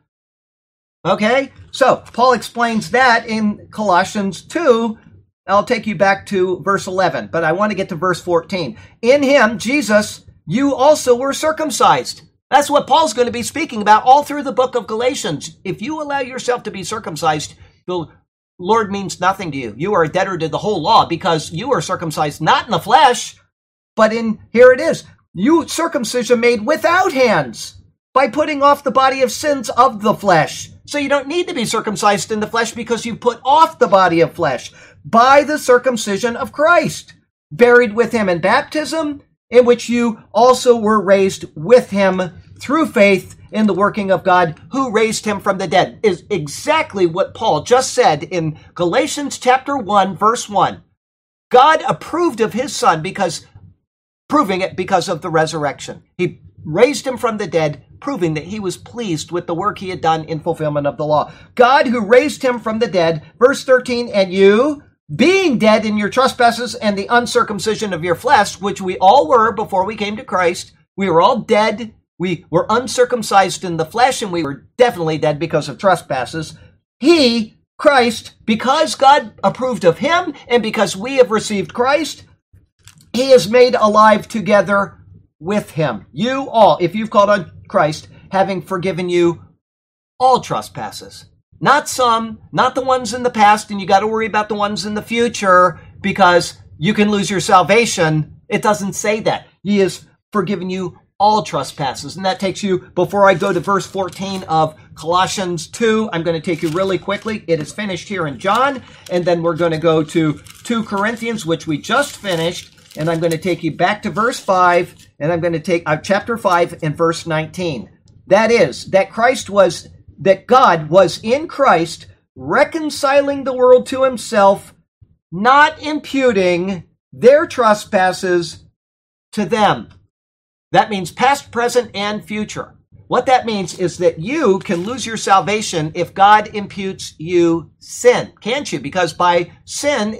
A: Okay? So, Paul explains that in Colossians 2. I'll take you back to verse 11, but I want to get to verse 14. In him, Jesus, you also were circumcised. That's what Paul's going to be speaking about all through the book of Galatians. If you allow yourself to be circumcised, the Lord means nothing to you. You are a debtor to the whole law because you are circumcised not in the flesh, but here it is. You circumcision made without hands by putting off the body of sins of the flesh. So you don't need to be circumcised in the flesh because you put off the body of flesh by the circumcision of Christ, buried with him in baptism, in which you also were raised with him through faith in the working of God who raised him from the dead. Is exactly what Paul just said in Galatians chapter 1, verse 1. God approved of his son proving it because of the resurrection. He raised him from the dead, proving that he was pleased with the work he had done in fulfillment of the law. God who raised him from the dead, verse 13, and you, being dead in your trespasses and the uncircumcision of your flesh, which we all were before we came to Christ, we were all dead. We were uncircumcised in the flesh, and we were definitely dead because of trespasses. He, Christ, because God approved of him, and because we have received Christ, he is made alive together with him. You all, if you've called on Christ, having forgiven you all trespasses. Not some, not the ones in the past, and you got to worry about the ones in the future because you can lose your salvation. It doesn't say that. He has forgiven you all trespasses. And that takes you, before I go to verse 14 of Colossians 2, I'm going to take you really quickly. It is finished here in John, and then we're going to go to 2 Corinthians, which we just finished, and I'm going to take you back to verse 5, and I'm going to take chapter 5 and verse 19. That is, that God was in Christ, reconciling the world to himself, not imputing their trespasses to them. That means past, present, and future. What that means is that you can lose your salvation if God imputes you sin, can't you? Because by sin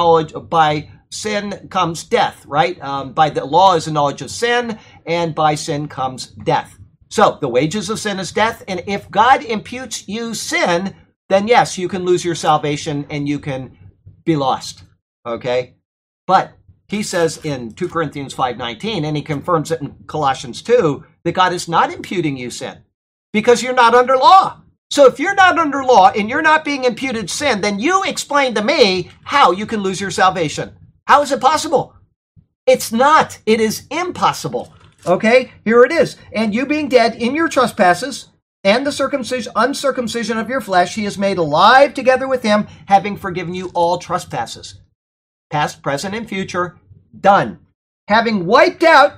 A: comes death, right? By the law is the knowledge of sin, and by sin comes death. So the wages of sin is death, and if God imputes you sin, then yes, you can lose your salvation and you can be lost, okay? But he says in 2 Corinthians 5:19, and he confirms it in Colossians 2, that God is not imputing you sin because you're not under law. So if you're not under law and you're not being imputed sin, then you explain to me how you can lose your salvation. How is it possible? It's not. It is impossible. Okay, here it is. And you being dead in your trespasses and the uncircumcision of your flesh, he is made alive together with him, having forgiven you all trespasses. Past, present, and future, done. Having wiped out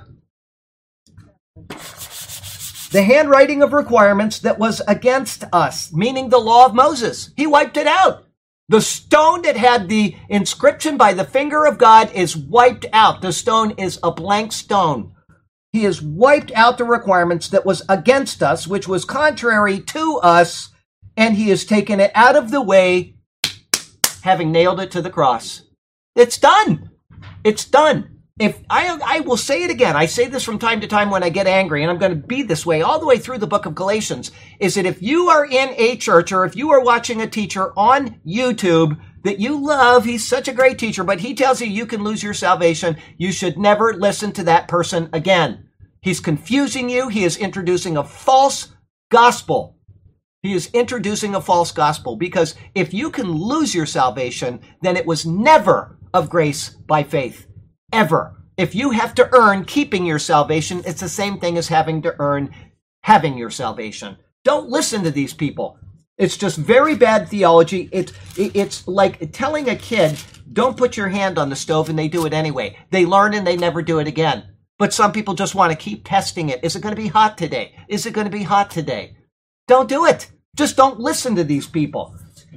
A: the handwriting of requirements that was against us, meaning the law of Moses. He wiped it out. The stone that had the inscription by the finger of God is wiped out. The stone is a blank stone. He has wiped out the requirements that was against us, which was contrary to us, and he has taken it out of the way, having nailed it to the cross. It's done. It's done. If I will say it again, I say this from time to time when I get angry, and I'm going to be this way all the way through the book of Galatians, is that if you are in a church or if you are watching a teacher on YouTube that you love, he's such a great teacher, but he tells you you can lose your salvation, you should never listen to that person again. He's confusing you. He is introducing a false gospel. He is introducing a false gospel because if you can lose your salvation, then it was never of grace by faith. Ever. If you have to earn keeping your salvation, it's the same thing as having to earn having your salvation. Don't listen to these people. It's just very bad theology. It's like telling a kid, don't put your hand on the stove, and they do it anyway. They learn and they never do it again. But some people just want to keep testing it. Is it going to be hot today? Is it going to be hot today? Don't do it. Just don't listen to these people.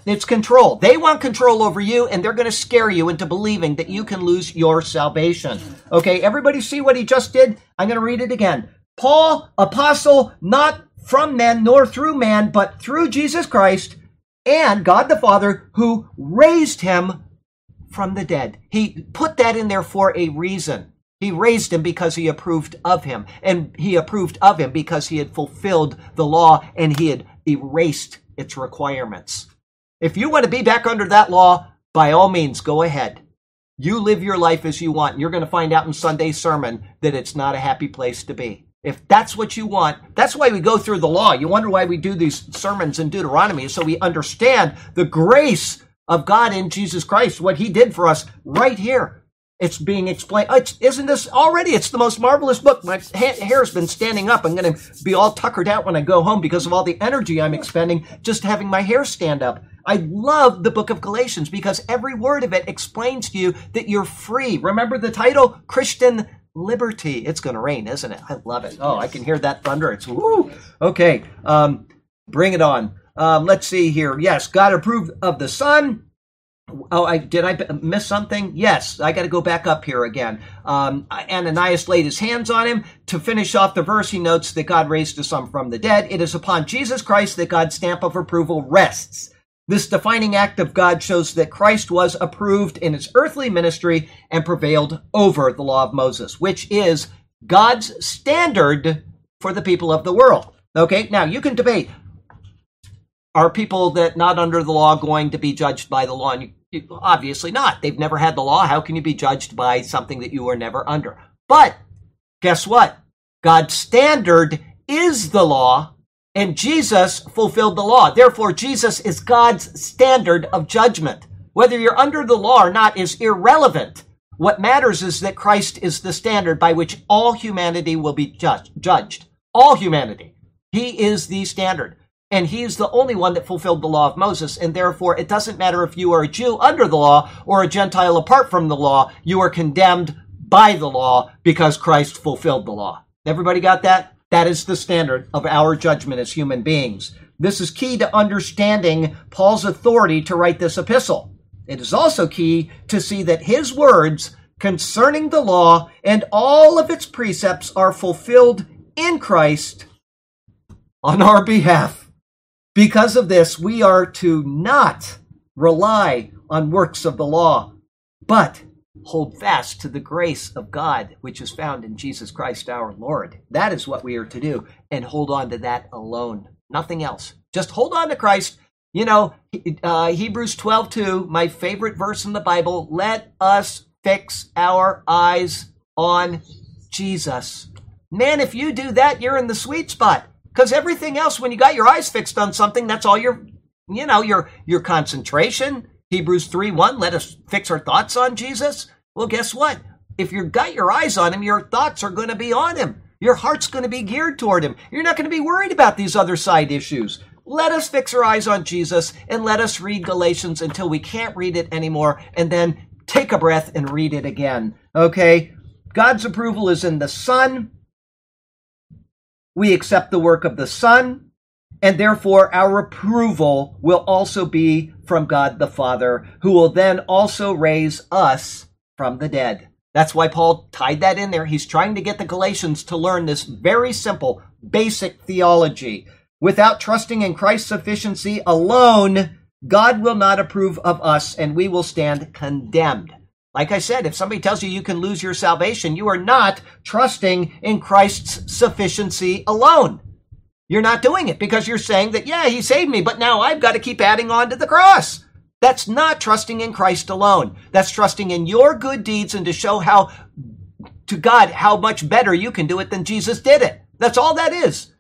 A: It's control. They want control over you, and they're going to scare you into believing that you can lose your salvation. Okay, everybody see what he just did? I'm going to read it again. Paul, apostle, not from men nor through man, but through Jesus Christ and God the Father, who raised him from the dead. He put that in there for a reason. He raised him because he approved of him. And he approved of him because he had fulfilled the law and he had erased its requirements. If you want to be back under that law, by all means, go ahead. You live your life as you want. And you're going to find out in Sunday's sermon that it's not a happy place to be. If that's what you want, that's why we go through the law. You wonder why we do these sermons in Deuteronomy, so we understand the grace of God in Jesus Christ, what he did for us right here. It's being explained. Isn't this already? It's the most marvelous book. My hair's been standing up. I'm going to be all tuckered out when I go home because of all the energy I'm expending just having my hair stand up. I love the book of Galatians because every word of it explains to you that you're free. Remember the title? Christian Liberty. It's going to rain, isn't it? I love it. Oh, I can hear that thunder. It's woo. Okay, bring it on. Let's see here. Yes, God approved of the Son. Oh, did I miss something? Yes, I got to go back up here again. Ananias laid his hands on him. To finish off the verse, he notes that God raised his Son from the dead. It is upon Jesus Christ that God's stamp of approval rests. This defining act of God shows that Christ was approved in his earthly ministry and prevailed over the law of Moses, which is God's standard for the people of the world. Okay, now you can debate, are people that not under the law going to be judged by the law? And obviously not. They've never had the law. How can you be judged by something that you were never under? But guess what? God's standard is the law, and Jesus fulfilled the law. Therefore, Jesus is God's standard of judgment. Whether you're under the law or not is irrelevant. What matters is that Christ is the standard by which all humanity will be judged. All humanity. He is the standard. And he's the only one that fulfilled the law of Moses. And therefore, it doesn't matter if you are a Jew under the law or a Gentile apart from the law. You are condemned by the law because Christ fulfilled the law. Everybody got that? That is the standard of our judgment as human beings. This is key to understanding Paul's authority to write this epistle. It is also key to see that his words concerning the law and all of its precepts are fulfilled in Christ on our behalf. Because of this, we are to not rely on works of the law, but hold fast to the grace of God, which is found in Jesus Christ our Lord. That is what we are to do, and hold on to that alone. Nothing else. Just hold on to Christ. You know, Hebrews 12:2, my favorite verse in the Bible, let us fix our eyes on Jesus. Man, if you do that, you're in the sweet spot. Because everything else, when you got your eyes fixed on something, that's all your concentration. Hebrews 3:1, let us fix our thoughts on Jesus. Well, guess what? If you've got your eyes on him, your thoughts are going to be on him. Your heart's going to be geared toward him. You're not going to be worried about these other side issues. Let us fix our eyes on Jesus and let us read Galatians until we can't read it anymore, and then take a breath and read it again. Okay? God's approval is in the Son. We accept the work of the Son, and therefore our approval will also be from God the Father, who will then also raise us from the dead. That's why Paul tied that in there. He's trying to get the Galatians to learn this very simple, basic theology. Without trusting in Christ's sufficiency alone, God will not approve of us, and we will stand condemned. Like I said, if somebody tells you you can lose your salvation, you are not trusting in Christ's sufficiency alone. You're not doing it because you're saying that, yeah, he saved me, but now I've got to keep adding on to the cross. That's not trusting in Christ alone. That's trusting in your good deeds and to show to God how much better you can do it than Jesus did it. That's all that is.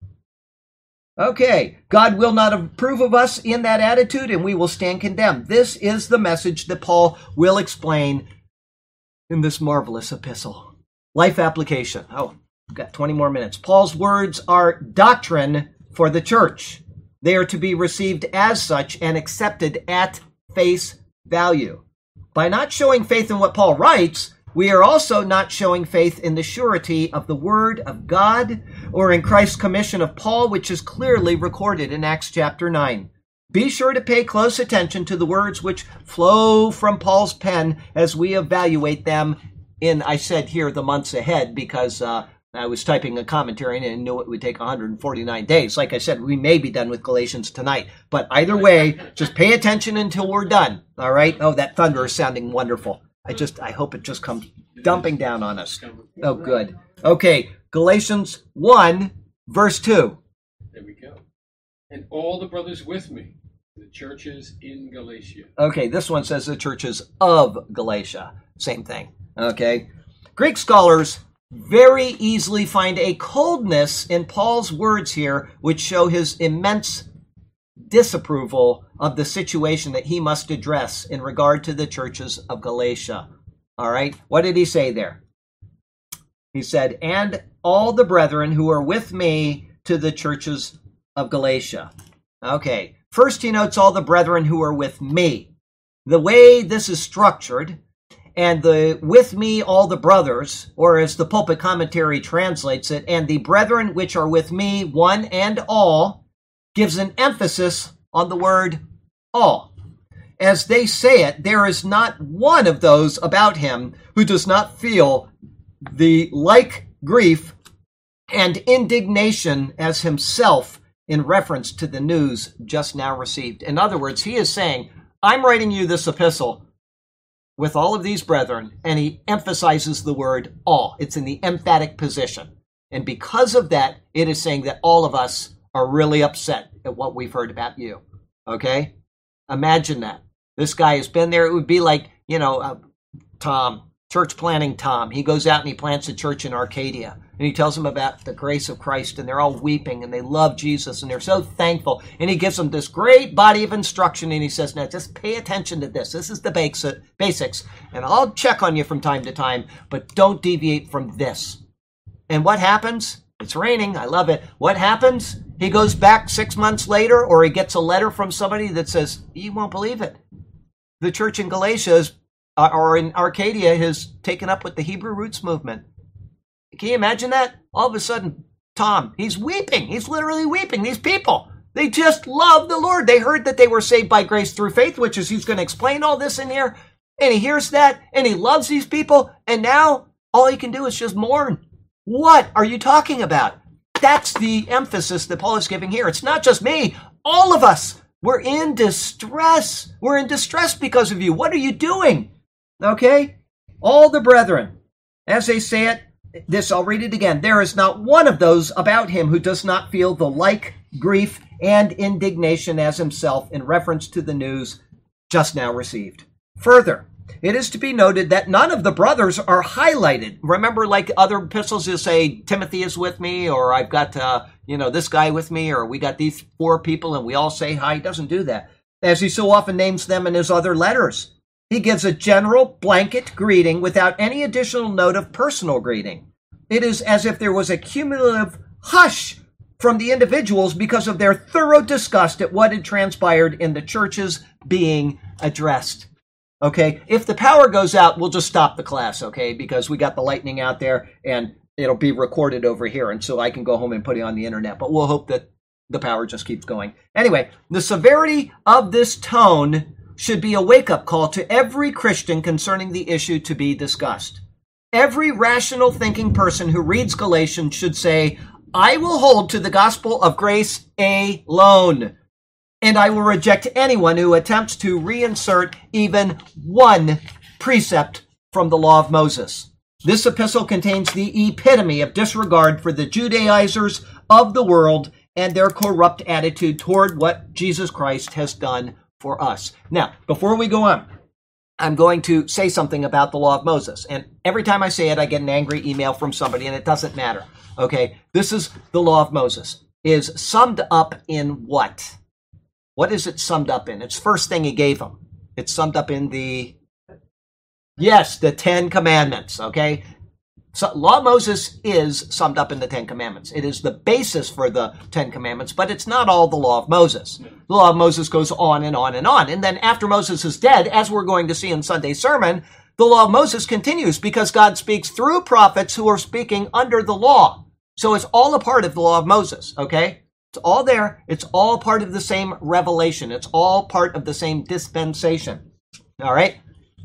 A: Okay, God will not approve of us in that attitude, and we will stand condemned. This is the message that Paul will explain in this marvelous epistle. Life application. Oh, I've got 20 more minutes. Paul's words are doctrine for the church. They are to be received as such and accepted at face value. By not showing faith in what Paul writes, we are also not showing faith in the surety of the Word of God or in Christ's commission of Paul, which is clearly recorded in Acts chapter 9. Be sure to pay close attention to the words which flow from Paul's pen as we evaluate them in, I said here, the months ahead, because I was typing a commentary and knew it would take 149 days. Like I said, we may be done with Galatians tonight. But either way, just pay attention until we're done. All right? Oh, that thunder is sounding wonderful. I hope it just comes dumping down on us. Oh, good. Okay, Galatians 1, verse 2.
B: There we go. And all the brothers with me, the churches in Galatia.
A: Okay, this one says the churches of Galatia. Same thing. Okay. Greek scholars very easily find a coldness in Paul's words here, which show his immense disapproval of the situation that he must address in regard to the churches of Galatia. All right. What did he say there? He said, and all the brethren who are with me to the churches of Galatia. Okay. First, he notes all the brethren who are with me. The way this is structured, and the with me all the brothers, or as the pulpit commentary translates it, and the brethren which are with me, one and all, gives an emphasis on the word all. As they say it, there is not one of those about him who does not feel the like grief and indignation as himself in reference to the news just now received. In other words, he is saying, I'm writing you this epistle with all of these brethren, and he emphasizes the word all. It's in the emphatic position. And because of that, it is saying that all of us are really upset at what we've heard about you. Okay? Imagine that. This guy has been there. It would be like, Tom, church planting Tom. He goes out and he plants a church in Arcadia. And he tells them about the grace of Christ. And they're all weeping. And they love Jesus. And they're so thankful. And he gives them this great body of instruction. And he says, now just pay attention to this. This is the basics. And I'll check on you from time to time. But don't deviate from this. And what happens? It's raining. I love it. What happens? He goes back 6 months later. Or he gets a letter from somebody that says, you won't believe it. The church in Galatia or in Arcadia has taken up with the Hebrew Roots movement. Can you imagine that? All of a sudden, Tom, he's weeping. He's literally weeping. These people, they just love the Lord. They heard that they were saved by grace through faith, which is, he's going to explain all this in here. And he hears that, and he loves these people. And now all he can do is just mourn. What are you talking about? That's the emphasis that Paul is giving here. It's not just me. All of us. We're in distress. We're in distress because of you. What are you doing? Okay? All the brethren, as they say it, I'll read it again. There is not one of those about him who does not feel the like grief and indignation as himself in reference to the news just now received. Further, it is to be noted that none of the brothers are highlighted. Remember, like other epistles, you'll say, Timothy is with me, or I've got, this guy with me, or we got these 4 people and we all say hi. He doesn't do that, as he so often names them in his other letters. He gives a general blanket greeting without any additional note of personal greeting. It is as if there was a cumulative hush from the individuals because of their thorough disgust at what had transpired in the churches being addressed. Okay, if the power goes out, we'll just stop the class, okay, because we got the lightning out there and it'll be recorded over here, and so I can go home and put it on the internet, but we'll hope that the power just keeps going. Anyway, the severity of this tone should be a wake-up call to every Christian concerning the issue to be discussed. Every rational thinking person who reads Galatians should say, I will hold to the gospel of grace alone. And I will reject anyone who attempts to reinsert even one precept from the law of Moses. This epistle contains the epitome of disregard for the Judaizers of the world and their corrupt attitude toward what Jesus Christ has done for us. Now, before we go on, I'm going to say something about the law of Moses. And every time I say it, I get an angry email from somebody, and it doesn't matter. Okay, this is the law of Moses. Is summed up in what? What is it summed up in? It's first thing he gave them. It's summed up in the 10 Commandments, okay? So law of Moses is summed up in the 10 Commandments. It is the basis for the 10 Commandments, but it's not all the law of Moses. The law of Moses goes on and on and on. And then after Moses is dead, as we're going to see in Sunday's sermon, the law of Moses continues because God speaks through prophets who are speaking under the law. So it's all a part of the law of Moses, okay? It's all there. It's all part of the same revelation. It's all part of the same dispensation. All right?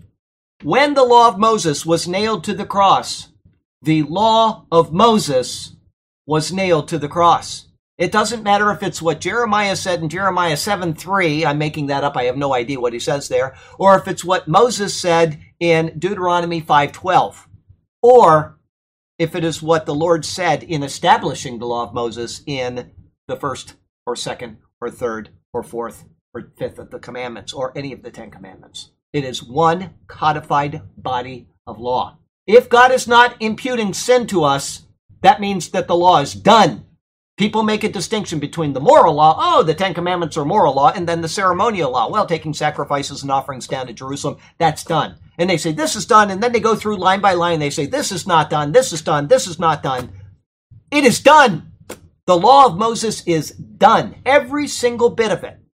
A: When the law of Moses was nailed to the cross, the law of Moses was nailed to the cross. It doesn't matter if it's what Jeremiah said in Jeremiah 7:3. I'm making that up. I have no idea what he says there. Or if it's what Moses said in Deuteronomy 5:12. Or if it is what the Lord said in establishing the law of Moses in the first or second or third or fourth or fifth of the commandments, or any of the 10 commandments. It is one codified body of law. If God is not imputing sin to us, that means that the law is done. People make a distinction between the moral law, oh, the 10 commandments are moral law, and then the ceremonial law. Well, taking sacrifices and offerings down to Jerusalem, that's done. And they say, this is done, and then they go through line by line, they say, this is not done, this is done, this is not done. It is done. The law of Moses is done. Every single bit of it.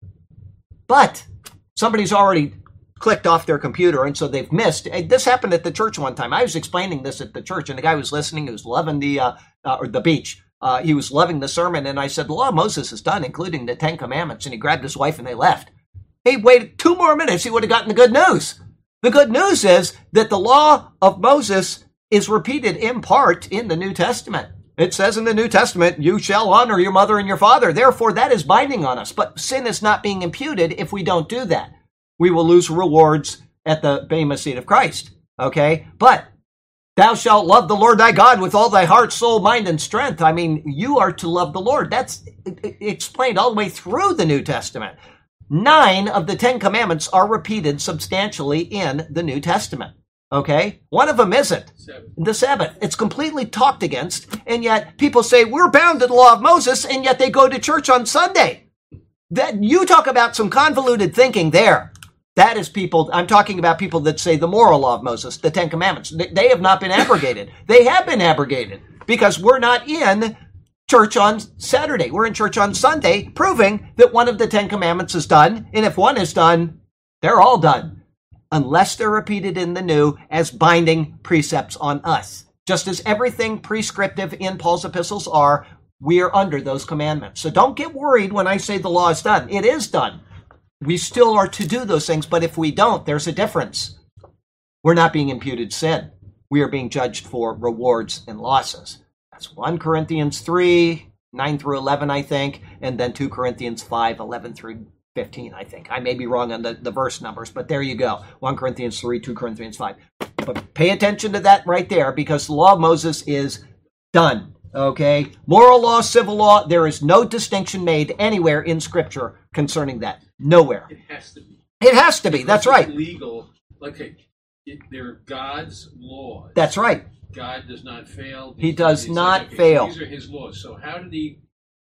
A: But somebody's already clicked off their computer, and so they've missed. This happened at the church one time. I was explaining this at the church, and the guy was listening. He was loving the beach. He was loving the sermon, and I said, the law of Moses is done, including the 10 commandments. And he grabbed his wife, and they left. He waited 2 more minutes. He would have gotten the good news. The good news is that the law of Moses is repeated in part in the New Testament. It says in the New Testament, you shall honor your mother and your father. Therefore, that is binding on us. But sin is not being imputed if we don't do that. We will lose rewards at the Bema seat of Christ. Okay? But thou shalt love the Lord thy God with all thy heart, soul, mind, and strength. I mean, you are to love the Lord. That's explained all the way through the New Testament. 9 of the 10 commandments are repeated substantially in the New Testament. Okay? One of them isn't. The Sabbath. It's completely talked against, and yet people say, we're bound to the law of Moses, and yet they go to church on Sunday. That you talk about some convoluted thinking there. That is people, I'm talking about people that say the moral law of Moses, the 10 commandments. They have not been abrogated. They have been abrogated because we're not in church on Saturday. We're in church on Sunday, proving that one of the 10 commandments is done, and if one is done, they're all done. Unless they're repeated in the new as binding precepts on us. Just as everything prescriptive in Paul's epistles are, we are under those commandments. So don't get worried when I say the law is done. It is done. We still are to do those things, but if we don't, there's a difference. We're not being imputed sin. We are being judged for rewards and losses. That's 1 Corinthians 3, 9 through 11, I think, and then 2 Corinthians 5, 11 through 15, I think. I may be wrong on the verse numbers, but there you go. 1 Corinthians 3, 2 Corinthians 5. But pay attention to that right there, because the law of Moses is done. Okay? Moral law, civil law, there is no distinction made anywhere in Scripture concerning that. Nowhere.
B: It has to be.
A: It has to be. That's right.
B: Legal. Okay. They're God's laws.
A: That's right.
B: God does not fail.
A: He does not fail.
B: These are his laws. So how did he...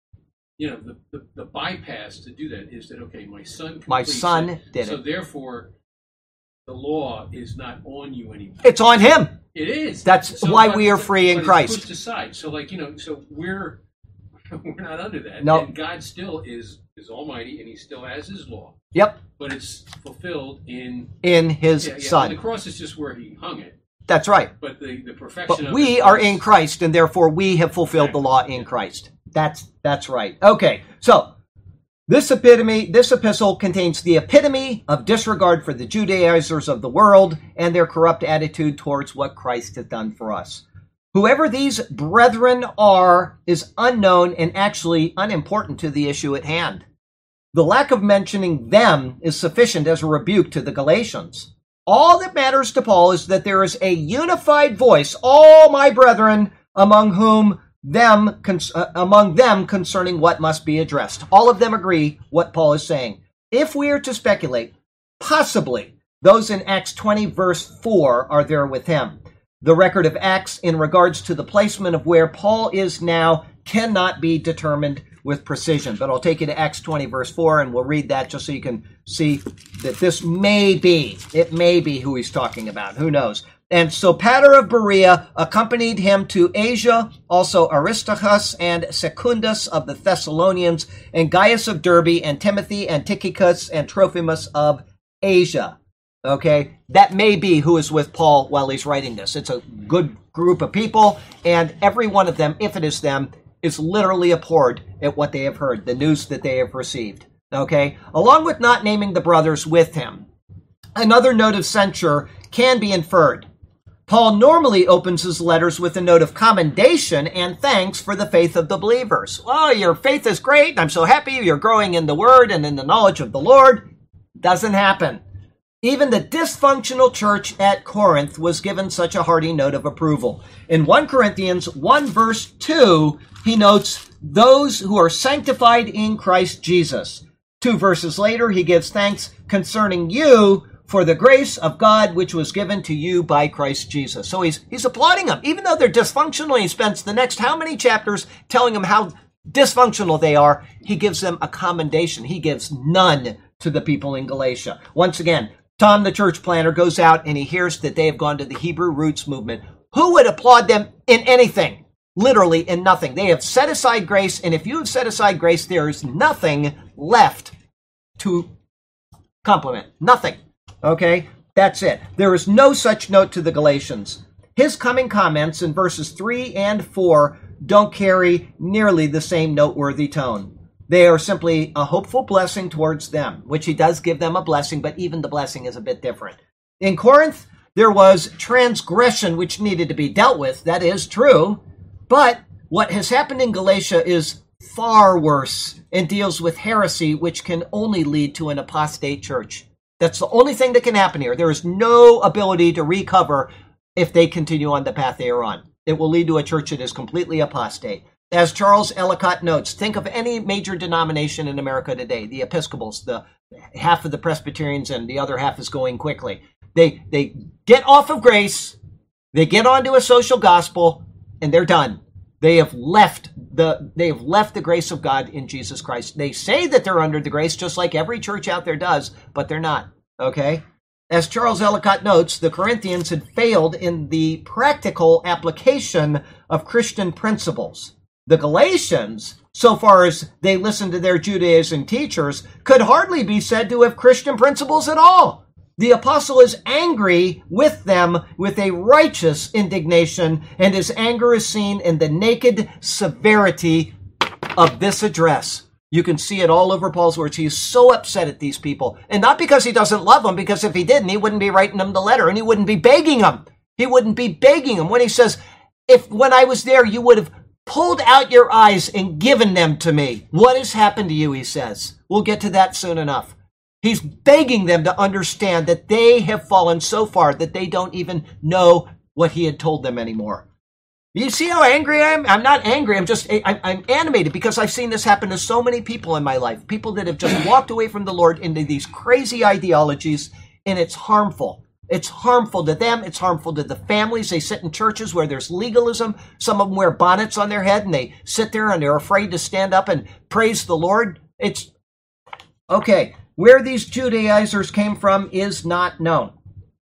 B: the bypass to do that is that, okay, my son did it. So therefore, the law is not on you anymore.
A: It's on him.
B: It is.
A: That's why we are free in Christ.
B: It's pushed aside. So so we're not under that.
A: No.
B: And God still is almighty, and he still has his law.
A: Yep.
B: But it's fulfilled in
A: his Son.
B: The cross is just where he hung it.
A: That's right.
B: But the perfection
A: But we are in Christ, and therefore we have fulfilled the law in Christ. That's right. Okay, so this epistle contains the epitome of disregard for the Judaizers of the world and their corrupt attitude towards what Christ has done for us. Whoever these brethren are is unknown and actually unimportant to the issue at hand. The lack of mentioning them is sufficient as a rebuke to the Galatians. All that matters to Paul is that there is a unified voice, all my brethren, among them concerning what must be addressed. All of them agree what Paul is saying. If we are to speculate, possibly those in Acts 20 verse 4 are there with him. The record of Acts in regards to the placement of where Paul is now cannot be determined with precision. But I'll take you to Acts 20 verse 4 and we'll read that just so you can see that this may be who he's talking about. Who knows? And Sopater of Berea accompanied him to Asia, also Aristarchus and Secundus of the Thessalonians, and Gaius of Derbe, and Timothy, and Tychicus, and Trophimus of Asia. Okay, that may be who is with Paul while he's writing this. It's a good group of people, and every one of them, if it is them, is literally abhorred at what they have heard, the news that they have received. Okay? Along with not naming the brothers with him. Another note of censure can be inferred. Paul normally opens his letters with a note of commendation and thanks for the faith of the believers. Well, your faith is great. I'm so happy you're growing in the word and in the knowledge of the Lord. Doesn't happen. Even the dysfunctional church at Corinth was given such a hearty note of approval. In 1 Corinthians 1 verse 2, he notes those who are sanctified in Christ Jesus. 2 verses later, he gives thanks concerning you for the grace of God which was given to you by Christ Jesus. So he's applauding them. Even though they're dysfunctional, he spends the next how many chapters telling them how dysfunctional they are. He gives them a commendation. He gives none to the people in Galatia. Once again, Tom, the church planter, goes out and he hears that they have gone to the Hebrew Roots movement. Who would applaud them in anything? Literally in nothing. They have set aside grace, and if you have set aside grace, there is nothing left to compliment. Nothing. Okay? That's it. There is no such note to the Galatians. His coming comments in verses 3 and 4 don't carry nearly the same noteworthy tone. They are simply a hopeful blessing towards them, which he does give them a blessing, but even the blessing is a bit different. In Corinth, there was transgression which needed to be dealt with. That is true. But what has happened in Galatia is far worse and deals with heresy, which can only lead to an apostate church. That's the only thing that can happen here. There is no ability to recover if they continue on the path they are on. It will lead to a church that is completely apostate. As Charles Ellicott notes, think of any major denomination in America today. The Episcopals, the half of the Presbyterians, and the other half is going quickly. They get off of grace, they get onto a social gospel, and they're done. They have left the grace of God in Jesus Christ. They say that they're under the grace, just like every church out there does, but they're not. Okay? As Charles Ellicott notes, the Corinthians had failed in the practical application of Christian principles. The Galatians, so far as they listened to their Judaism teachers, could hardly be said to have Christian principles at all. The apostle is angry with them with a righteous indignation, and his anger is seen in the naked severity of this address. You can see it all over Paul's words. He's so upset at these people. And not because he doesn't love them, because if he didn't, he wouldn't be writing them the letter, and he wouldn't be begging them. He wouldn't be begging them. When he says, when I was there, you would have pulled out your eyes and given them to me. What has happened to you, he says. We'll get to that soon enough. He's begging them to understand that they have fallen so far that they don't even know what he had told them anymore. You see how angry I am? I'm not angry. I'm animated because I've seen this happen to so many people in my life. People that have just walked away from the Lord into these crazy ideologies, and it's harmful. It's harmful to them. It's harmful to the families. They sit in churches where there's legalism. Some of them wear bonnets on their head, and they sit there and they're afraid to stand up and praise the Lord. It's okay. Where these Judaizers came from is not known.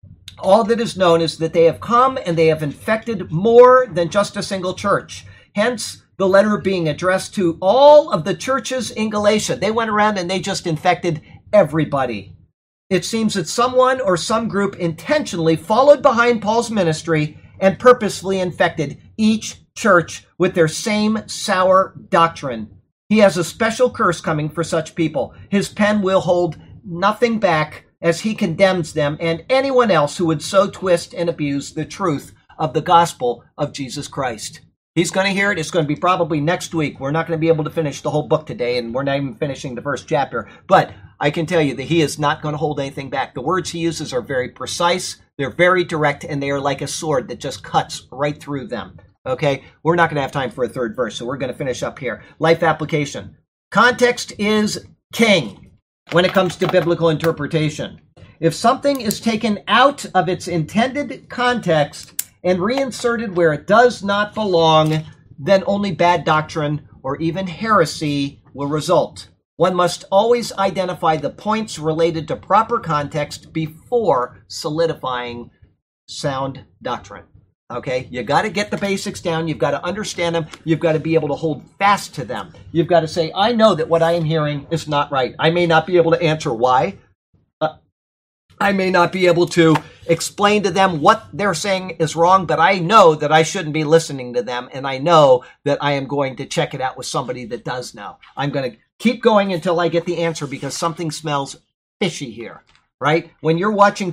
A: All that is known is that they have come and they have infected more than just a single church. Hence, the letter being addressed to all of the churches in Galatia. They went around and they just infected everybody. It seems that someone or some group intentionally followed behind Paul's ministry and purposefully infected each church with their same sour doctrine. He has a special curse coming for such people. His pen will hold nothing back as he condemns them and anyone else who would so twist and abuse the truth of the gospel of Jesus Christ. He's going to hear it. It's going to be probably next week. We're not going to be able to finish the whole book today, and we're not even finishing the first chapter. But I can tell you that he is not going to hold anything back. The words he uses are very precise, they're very direct, and they are like a sword that just cuts right through them. Okay, we're not going to have time for a third verse, so we're going to finish up here. Life application. Context is king when it comes to biblical interpretation. If something is taken out of its intended context and reinserted where it does not belong, then only bad doctrine or even heresy will result. One must always identify the points related to proper context before solidifying sound doctrine. Okay, you got to get the basics down. You've got to understand them. You've got to be able to hold fast to them. You've got to say, I know that what I am hearing is not right. I may not be able to answer why. I may not be able to explain to them what they're saying is wrong, but I know that I shouldn't be listening to them, and I know that I am going to check it out with somebody that does know. I'm going to keep going until I get the answer because something smells fishy here, right? When you're watching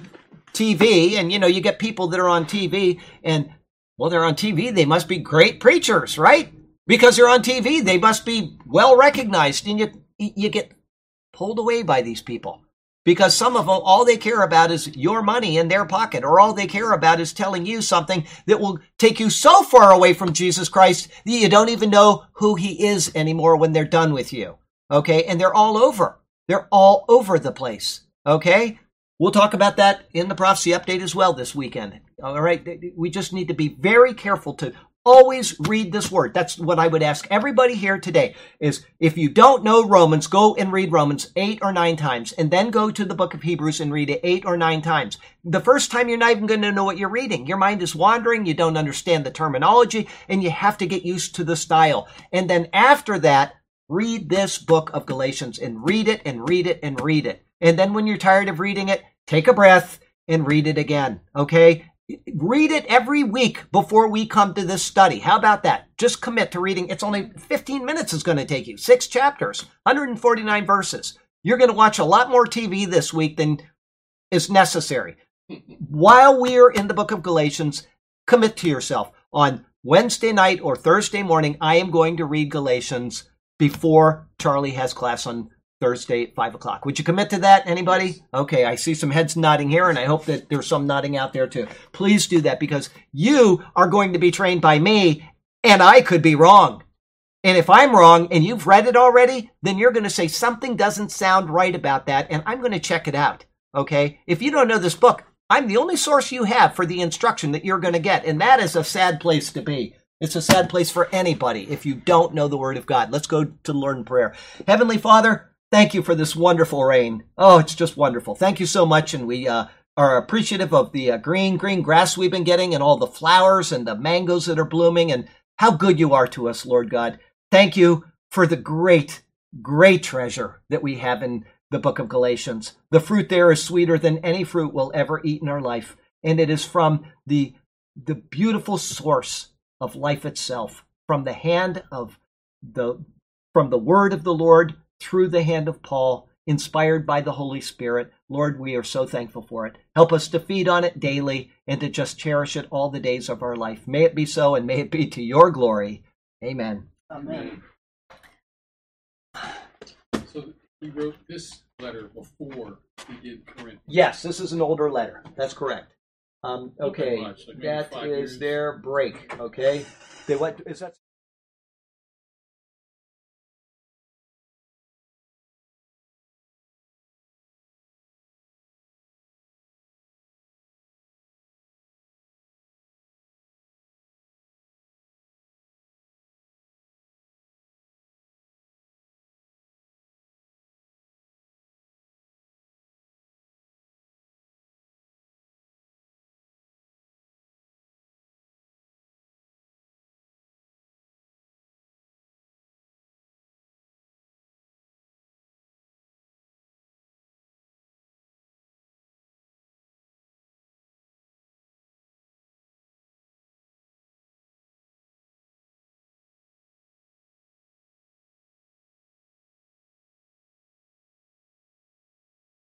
A: TV and, you get people that are on TV and, well, they're on TV. They must be great preachers, right? Because they're on TV. They must be well recognized. And you get pulled away by these people because some of them, all they care about is your money in their pocket, or all they care about is telling you something that will take you so far away from Jesus Christ that you don't even know who he is anymore when they're done with you. Okay. And they're all over. They're all over the place. Okay. We'll talk about that in the prophecy update as well this weekend. All right. We just need to be very careful to always read this word. That's what I would ask everybody here today is if you don't know Romans, go and read Romans 8 or 9 times and then go to the book of Hebrews and read it 8 or 9 times. The first time you're not even going to know what you're reading. Your mind is wandering. You don't understand the terminology and you have to get used to the style. And then after that, read this book of Galatians and read it and read it and read it. And then when you're tired of reading it, take a breath and read it again, okay? Read it every week before we come to this study. How about that? Just commit to reading. It's only 15 minutes it's going to take you. 6 chapters, 149 verses. You're going to watch a lot more TV this week than is necessary. While we're in the book of Galatians, commit to yourself. On Wednesday night or Thursday morning, I am going to read Galatians before Charlie has class on Thursday at 5 o'clock. Would you commit to that? Anybody?
B: Yes.
A: Okay, I see some heads nodding here, and I hope that there's some nodding out there too. Please do that because you are going to be trained by me, and I could be wrong. And if I'm wrong and you've read it already, then you're going to say something doesn't sound right about that, and I'm going to check it out. Okay? If you don't know this book, I'm the only source you have for the instruction that you're going to get, and that is a sad place to be. It's a sad place for anybody if you don't know the Word of God. Let's go to the Lord in prayer. Heavenly Father, thank you for this wonderful rain. Oh, it's just wonderful. Thank you so much. And we are appreciative of the green grass we've been getting and all the flowers and the mangoes that are blooming and how good you are to us, Lord God. Thank you for the great, great treasure that we have in the book of Galatians. The fruit there is sweeter than any fruit we'll ever eat in our life. And it is from the beautiful source of life itself, from the hand of from the word of the Lord, through the hand of Paul, inspired by the Holy Spirit. Lord, we are so thankful for it. Help us to feed on it daily and to just cherish it all the days of our life. May it be so, and may it be to your glory. Amen.
B: Amen. So he wrote this letter before he did Corinth.
A: Yes, this is an older letter. That's correct. Okay,
B: Much, like maybe
A: that
B: 5
A: is
B: years.
A: their break. Okay, what is that?